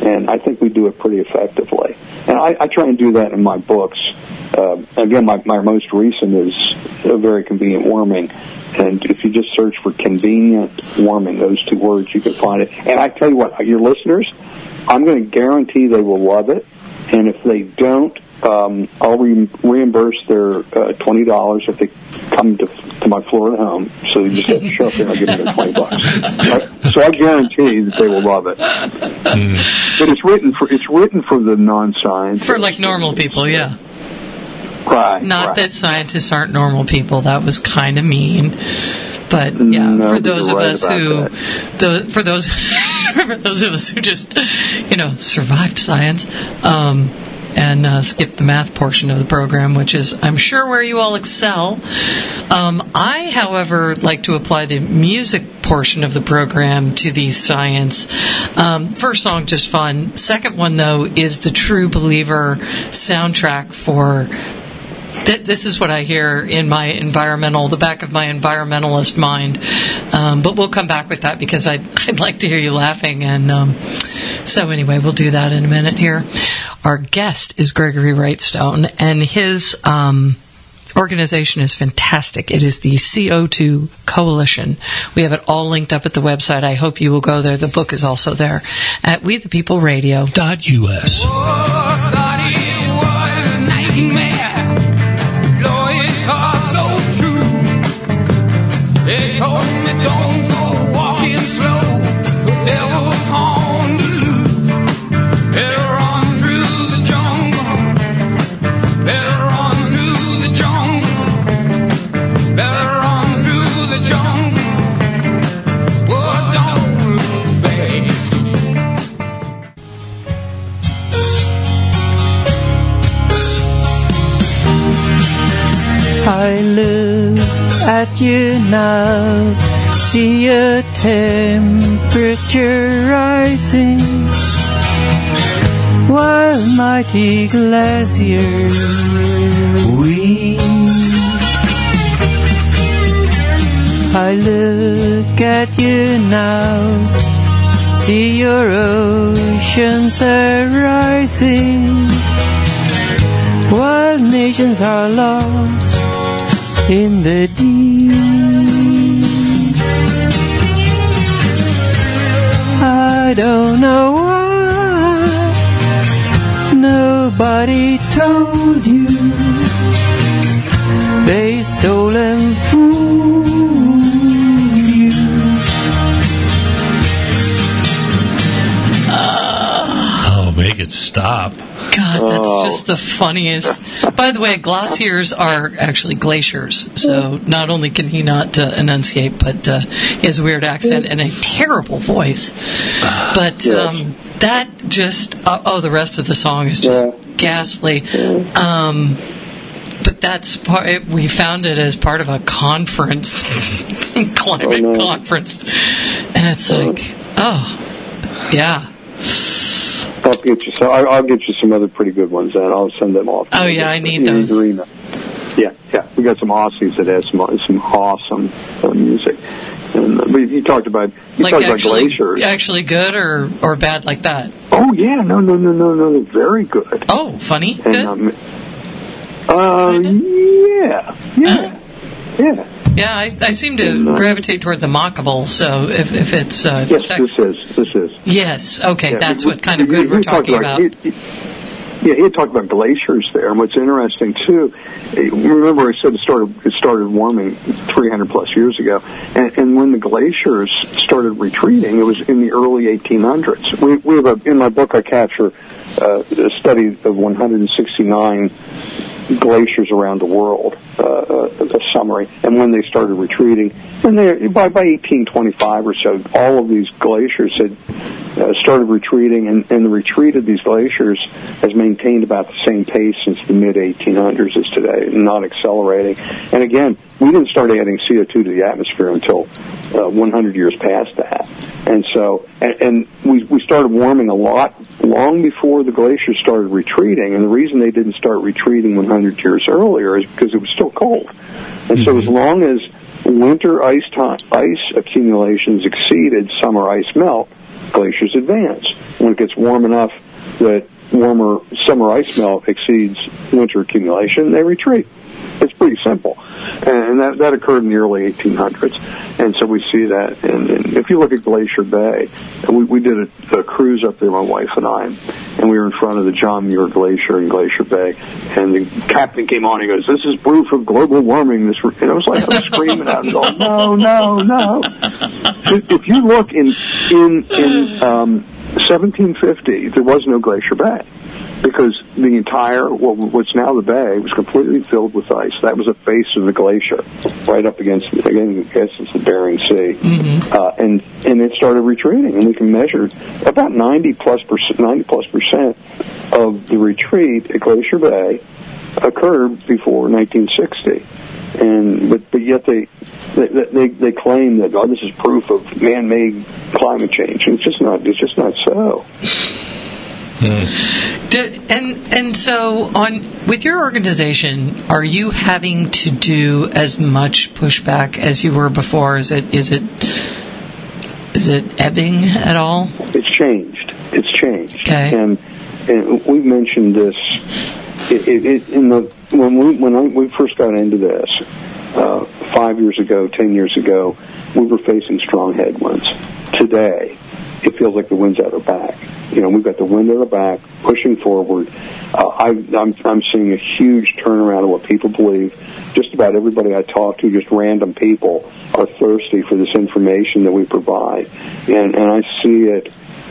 And I think we do it pretty effectively. And I try and do that in my books. Again, my most recent is A Very Convenient Warming. And if you just search for convenient warming, those two words, you can find it. And I tell you what, your listeners, I'm going to guarantee they will love it. And if they don't, I'll reimburse their $20 if they come to my Florida home. So you just have to show up there and I'll give them their $20. So I guarantee that they will love it. But it's written for the non-scientists. For like normal people, yeah. Right. Not that scientists aren't normal people. That was kind of mean. But yeah, No, for those of you're right us about who, for those of us who just, survived science, and skip the math portion of the program, which is, I'm sure, where you all excel. I, however, like to apply the music portion of the program to the science. First song, just fun. Second one, though, is the True Believer soundtrack for... This is what I hear in my the back of my environmentalist mind. But we'll come back with that because I'd like to hear you laughing. And so anyway, we'll do that in a minute here. Our guest is Gregory Wrightstone, and his organization is fantastic. It is the CO2 Coalition. We have it all linked up at the website. I hope you will go there. The book is also there at WeThePeopleRadio.us. They told me don't go walking slow, the devil's on the loose. Better run through the jungle, better run through the jungle, better run through the jungle. Oh, don't look back. I look at you now, see your temperature rising, while mighty glaciers weep. I look at you now, see your oceans are rising, while nations are lost in the deep. I don't know why nobody told you they stole and fooled you. Make it stop. God, that's just the funniest. By the way, glaciers are actually glaciers. So not only can he not enunciate, but he has a weird accent and a terrible voice. But that just... the rest of the song is just ghastly. But that's part... We found it as part of a conference. Some climate conference. And it's like, yeah. I'll get you some other pretty good ones, and I'll send them off. Oh yeah, I need those. Yeah, we got some Aussies that have some awesome music. And you talked about glaciers. Actually good or bad like that? Oh yeah, no, they're very good. Oh, funny, good. Yeah. Yeah, I seem to gravitate toward the mockable. So if it's yes, this is. Yes, okay, yeah, that's what kind of good we're talking about. He had talked about glaciers there, and what's interesting too. Remember, I said it started warming 300 plus years ago, and when the glaciers started retreating, it was in the early 1800s. We have in my book I capture a study of 169 glaciers around the world, a summary, and when they started retreating, and by 1825 or so, all of these glaciers had started retreating, and the retreat of these glaciers has maintained about the same pace since the mid-1800s as today, not accelerating. And again, we didn't start adding CO2 to the atmosphere until 100 years past that. And so, and we started warming a lot long before the glaciers started retreating, and the reason they didn't start retreating 100 years earlier is because it was still cold. And so as long as winter ice accumulations exceeded summer ice melt, glaciers advance. When it gets warm enough that warmer summer ice melt exceeds winter accumulation, they retreat. It's pretty simple. And that occurred in the early 1800s. And so we see that. And if you look at Glacier Bay, we did a cruise up there, my wife and I, and we were in front of the John Muir Glacier in Glacier Bay. And the captain came on, he goes, "This is proof of global warming." And I was like, I was screaming out and going, no, no, no. If you look in 1750, there was no Glacier Bay, because the entire, what's now the bay, was completely filled with ice. That was the face of the glacier, right up against, again, I guess it's the Bering Sea. And it started retreating, and we can measure about 90+% of the retreat at Glacier Bay occurred before 1960. But yet they claim that, oh, this is proof of man-made climate change. And it's just not so. And so with your organization, are you having to do as much pushback as you were before? Is it ebbing at all? It's changed. Okay. And we've mentioned this when we first got into this 5 years ago, 10 years ago. We were facing strong headwinds. Today, it feels like the wind's at our back. We've got the wind at our back, pushing forward. I'm seeing a huge turnaround in what people believe. Just about everybody I talk to, just random people, are thirsty for this information that we provide. And I see it.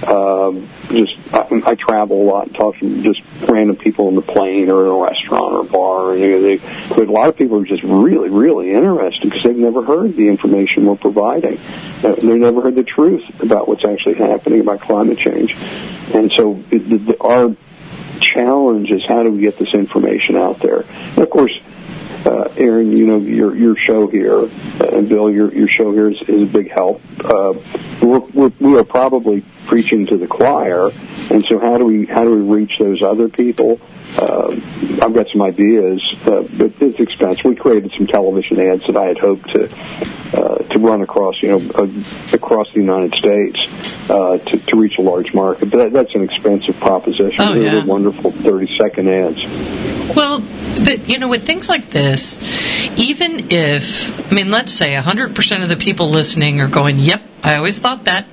I travel a lot and talk to just random people on the plane or in a restaurant or a bar. But a lot of people are just really, really interested because they've never heard the information we're providing. They've never heard the truth about what's actually happening about climate change. And so our challenge is, how do we get this information out there? And of course, Aaron, your show here, and Bill, your show here is a big help. We are probably preaching to the choir, and so how do we reach those other people? I've got some ideas, but it's expensive. We created some television ads that I had hoped to run across the United States to reach a large market. But that's an expensive proposition. Oh, yeah. They're wonderful 30-second ads. Well, but, with things like this, even if, let's say 100% of the people listening are going, yep, I always thought that,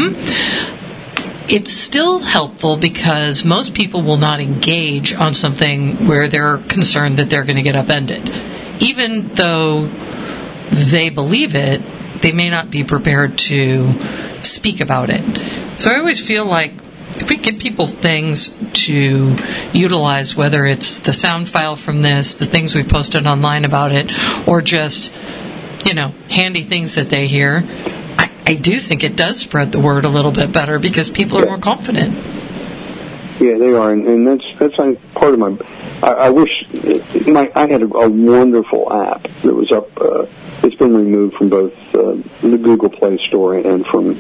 it's still helpful because most people will not engage on something where they're concerned that they're going to get upended. Even though they believe it, they may not be prepared to speak about it. So I always feel like if we give people things to utilize, whether it's the sound file from this, the things we've posted online about it, or just, handy things that they hear, I do think it does spread the word a little bit better because people are more confident. Yeah, they are, and that's part of my. I wish I had a wonderful app that was up. It's been removed from both the Google Play Store and from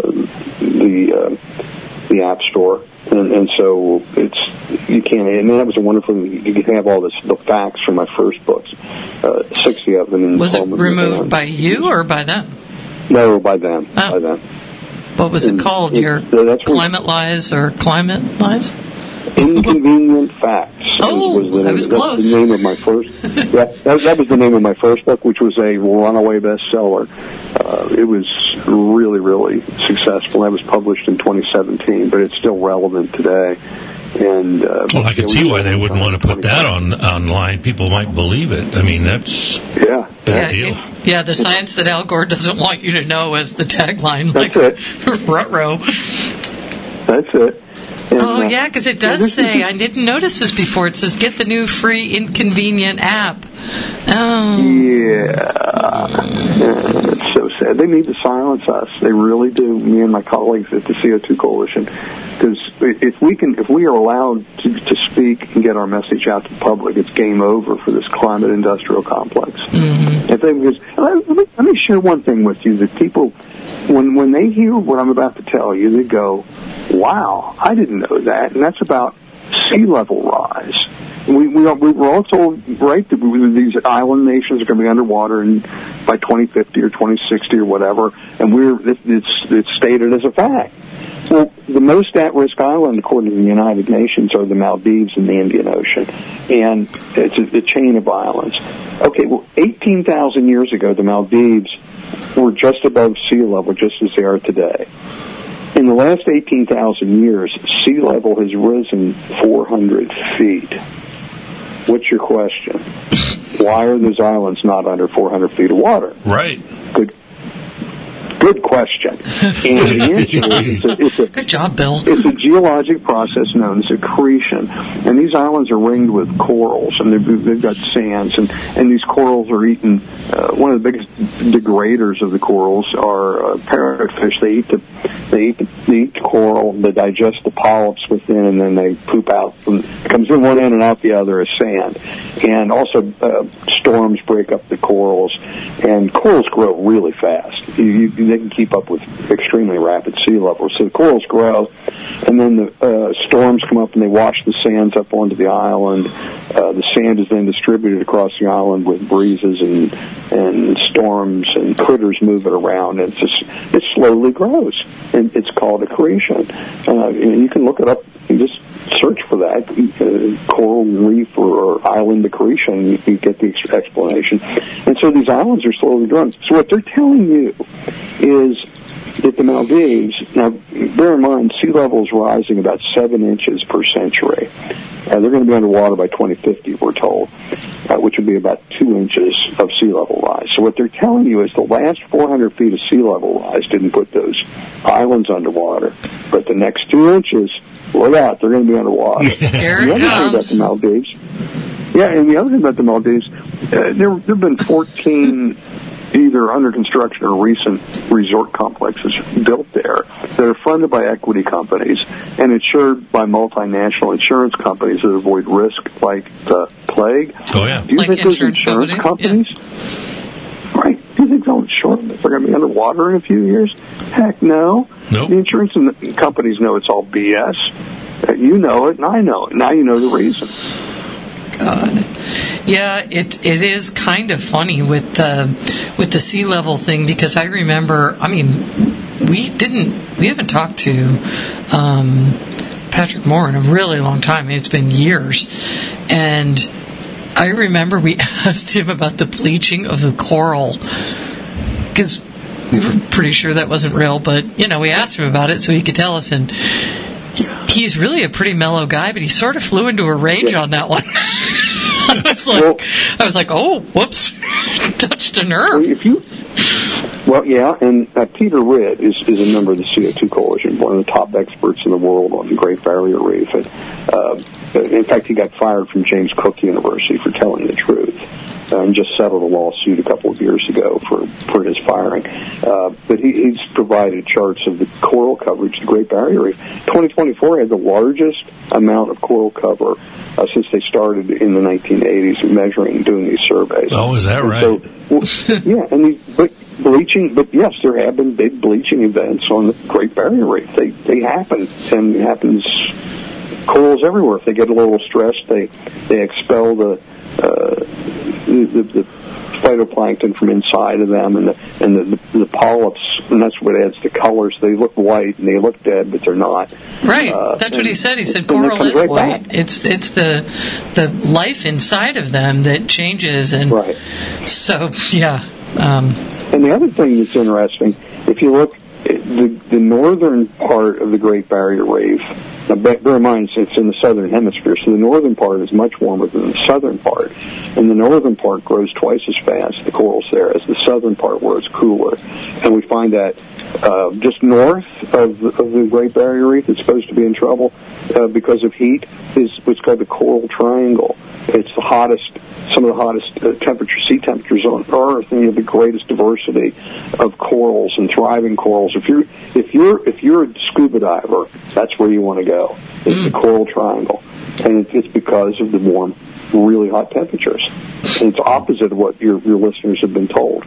the App Store, and so you can't. And that was a wonderful. You can have all the facts from my first books, 60 of them. Was it removed by you or by them? No, by them. Oh. By them. What was it called? Your Climate Lies or Climate Lies? Inconvenient Facts. I was close. The name of my first. That was the name of my first book, which was a runaway bestseller. It was really, really successful. That was published in 2017, but it's still relevant today. And I can see why they wouldn't want to put that online. People might believe it. That's bad deal. Yeah, the science that Al Gore doesn't want you to know as the tagline. That's it. Ruh-roh. That's it. And, because it does say, I didn't notice this before, it says, get the new free inconvenient app. Oh. Yeah. It's so sad. They need to silence us. They really do, me and my colleagues at the CO2 Coalition. Because if we are allowed to speak and get our message out to the public, it's game over for this climate industrial complex. Mm-hmm. Let me share one thing with you that people, when they hear what I'm about to tell you, they go, wow, I didn't know that. And that's about sea level rise. We were all told, right, that these island nations are going to be underwater by 2050 or 2060 or whatever, and it's stated as a fact. Well, the most at-risk island, according to the United Nations, are the Maldives in the Indian Ocean, and it's a chain of islands. Okay, well, 18,000 years ago, the Maldives were just above sea level, just as they are today. In the last 18,000 years, sea level has risen 400 feet. What's your question? Why are those islands not under 400 feet of water? Right. Good question. And the answer is good job, Bill. It's a geologic process known as accretion. And these islands are ringed with corals, and they've got sands. And these corals are eaten. One of the biggest degraders of the corals are parrotfish. They eat the coral, they digest the polyps within, and then they poop out. It comes in one end and out the other as sand. And also storms break up the corals, and corals grow really fast. They can keep up with extremely rapid sea levels. So the corals grow, and then the storms come up and they wash the sands up onto the island. The sand is then distributed across the island with breezes and storms, and critters move it around. And it slowly grows, and it's called accretion. You can look it up and just search for that, coral reef or island accretion. You get the explanation. And so these islands are slowly growing. So what they're telling you is that the Maldives, now bear in mind, sea level is rising about 7 inches per century. They're going to be underwater by 2050, we're told, which would be about 2 inches of sea level rise. So what they're telling you is the last 400 feet of sea level rise didn't put those islands underwater, but the next 2 inches, look out, they're going to be underwater. Here the it other thing about comes. the Maldives, and the other thing about the Maldives, there have been 14 either under construction or recent resort complexes built there that are funded by equity companies and insured by multinational insurance companies that avoid risk like the plague. Oh, yeah. Do you Like think those insurance insurance companies? companies? Right. Do you think they'll insure them if they're going to be underwater in a few years? Heck no. Nope. The insurance companies know it's all BS. You know it, and I know it. Now you know the reason. God. Yeah, it is kind of funny with the sea level thing, because I remember, I mean, we haven't talked to Patrick Moore in a really long time. It's been years, and I remember we asked him about the bleaching of the coral, because we were pretty sure that wasn't real, but we asked him about it so he could tell us, and he's really a pretty mellow guy, but he sort of flew into a rage on that one. I was like, oh, whoops, touched a nerve. And Peter Ridd is a member of the CO2 Coalition, one of the top experts in the world on the Great Barrier Reef. And, in fact, he got fired from James Cook University for telling the truth, and just settled a lawsuit a couple of years ago for his firing. But he's provided charts of the coral coverage of the Great Barrier Reef. 2024 had the largest amount of coral cover since they started in the 1980s doing these surveys. Oh, is that right? But bleaching, but yes, there have been big bleaching events on the Great Barrier Reef. They happen, and it happens. Corals everywhere. If they get a little stressed, they expel the phytoplankton from inside of them, and the polyps, and that's what adds the colors. They look white and they look dead, but they're not. Right. That's what he said. He said coral is white. Back. It's the life inside of them that changes, and right. So yeah. And the other thing that's interesting, if you look at the northern part of the Great Barrier Reef. Now, bear in mind, it's in the southern hemisphere, so the northern part is much warmer than the southern part. And the northern part grows twice as fast, the corals there, as the southern part, where it's cooler. And we find that just north of the Great Barrier Reef, it's supposed to be in trouble because of heat, is what's called the Coral Triangle. It's some of the hottest sea temperatures on Earth, and you have the greatest diversity of corals and thriving corals. If you're a scuba diver, that's where you want to go. It's the Coral Triangle, and it's because of the warm, really hot temperatures. And it's opposite of what your listeners have been told.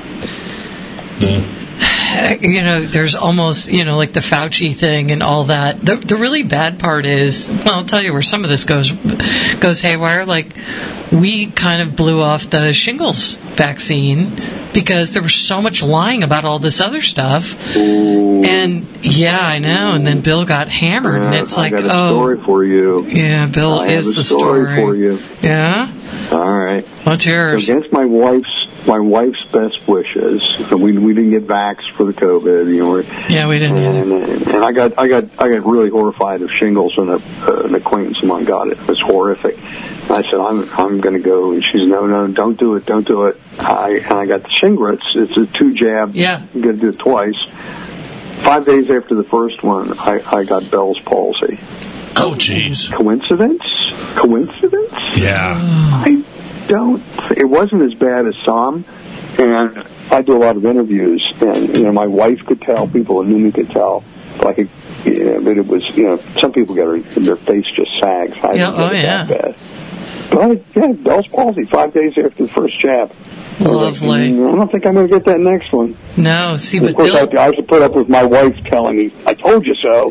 There's almost, like the Fauci thing and all that. The really bad part is, I'll tell you where some of this goes haywire. Like, we kind of blew off the shingles vaccine because there was so much lying about all this other stuff. Ooh. And yeah, I know. And then Bill got hammered, and it's like, I got a story for you. Yeah, Bill I is have a the story for you. Yeah. All right. What's yours? Against my wife's best wishes, we didn't get vaxxed for the COVID. Yeah, we didn't. And I got really horrified of shingles when an acquaintance of mine got it. It was horrific. I said, I'm going to go, and she's no, don't do it. I got the Shingrix. It's a 2-jab. Yeah. You got to do it twice. 5 days after the first one, I got Bell's palsy. Oh, jeez. Coincidence? Yeah. I don't. It wasn't as bad as some, and I do a lot of interviews, and my wife could tell, people in me could tell, but it was some people their face just sags. I didn't get it that bad. But Bell's palsy 5 days after the first jab. Lovely. I don't think I'm going to get that next one. No, see, but of course, I have to put up with my wife telling me, "I told you so."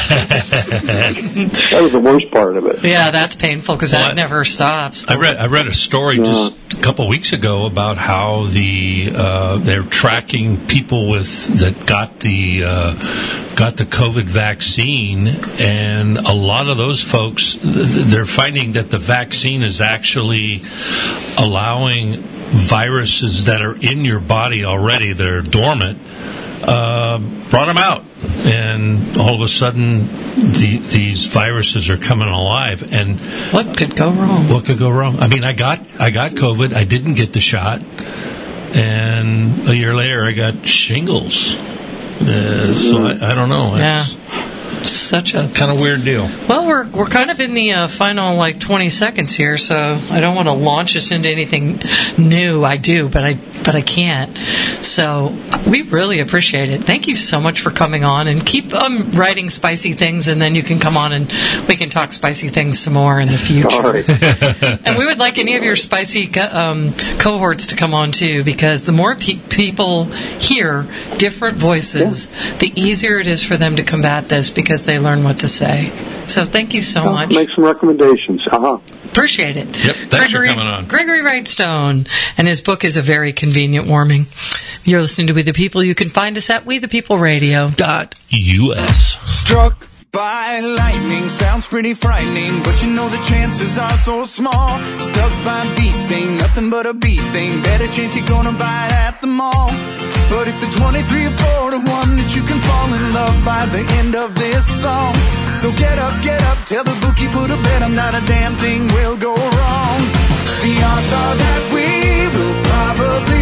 That was the worst part of it. Yeah, that's painful because that never stops. I read a story just a couple of weeks ago about how they're tracking people that got the COVID vaccine, and a lot of those folks, they're finding that the vaccine is actually allowing viruses that are in your body already, that are dormant, brought them out, and all of a sudden these viruses are coming alive. And what could go wrong? I mean, I got COVID. I didn't get the shot, and a year later I got shingles. So I don't know. It's such a kind of weird deal. Well, we're kind of in the final 20 seconds here, so I don't want to launch us into anything new. I do, but I can't. So we really appreciate it. Thank you so much for coming on, and keep writing spicy things, and then you can come on and we can talk spicy things some more in the future. All right. And we would like any of your spicy cohorts to come on too, because the more people hear different voices, the easier it is for them to combat this, because they learn what to say. So thank you so much. Make some recommendations. Appreciate it. Yep. Thanks for coming on. Gregory Wrightstone, and his book is A Very Convenient Warming. You're listening to We the People. You can find us at WeThePeopleRadio.us. Struck by lightning sounds pretty frightening, but you know the chances are so small. Stuck by a bee sting, nothing but a bee thing. Better chance you're gonna bite at the mall. But it's a 23 or 4 to 1 that you can fall in love by the end of this song. So get up, tell the bookie put a bet on, not a damn thing will go wrong. The odds are that we will probably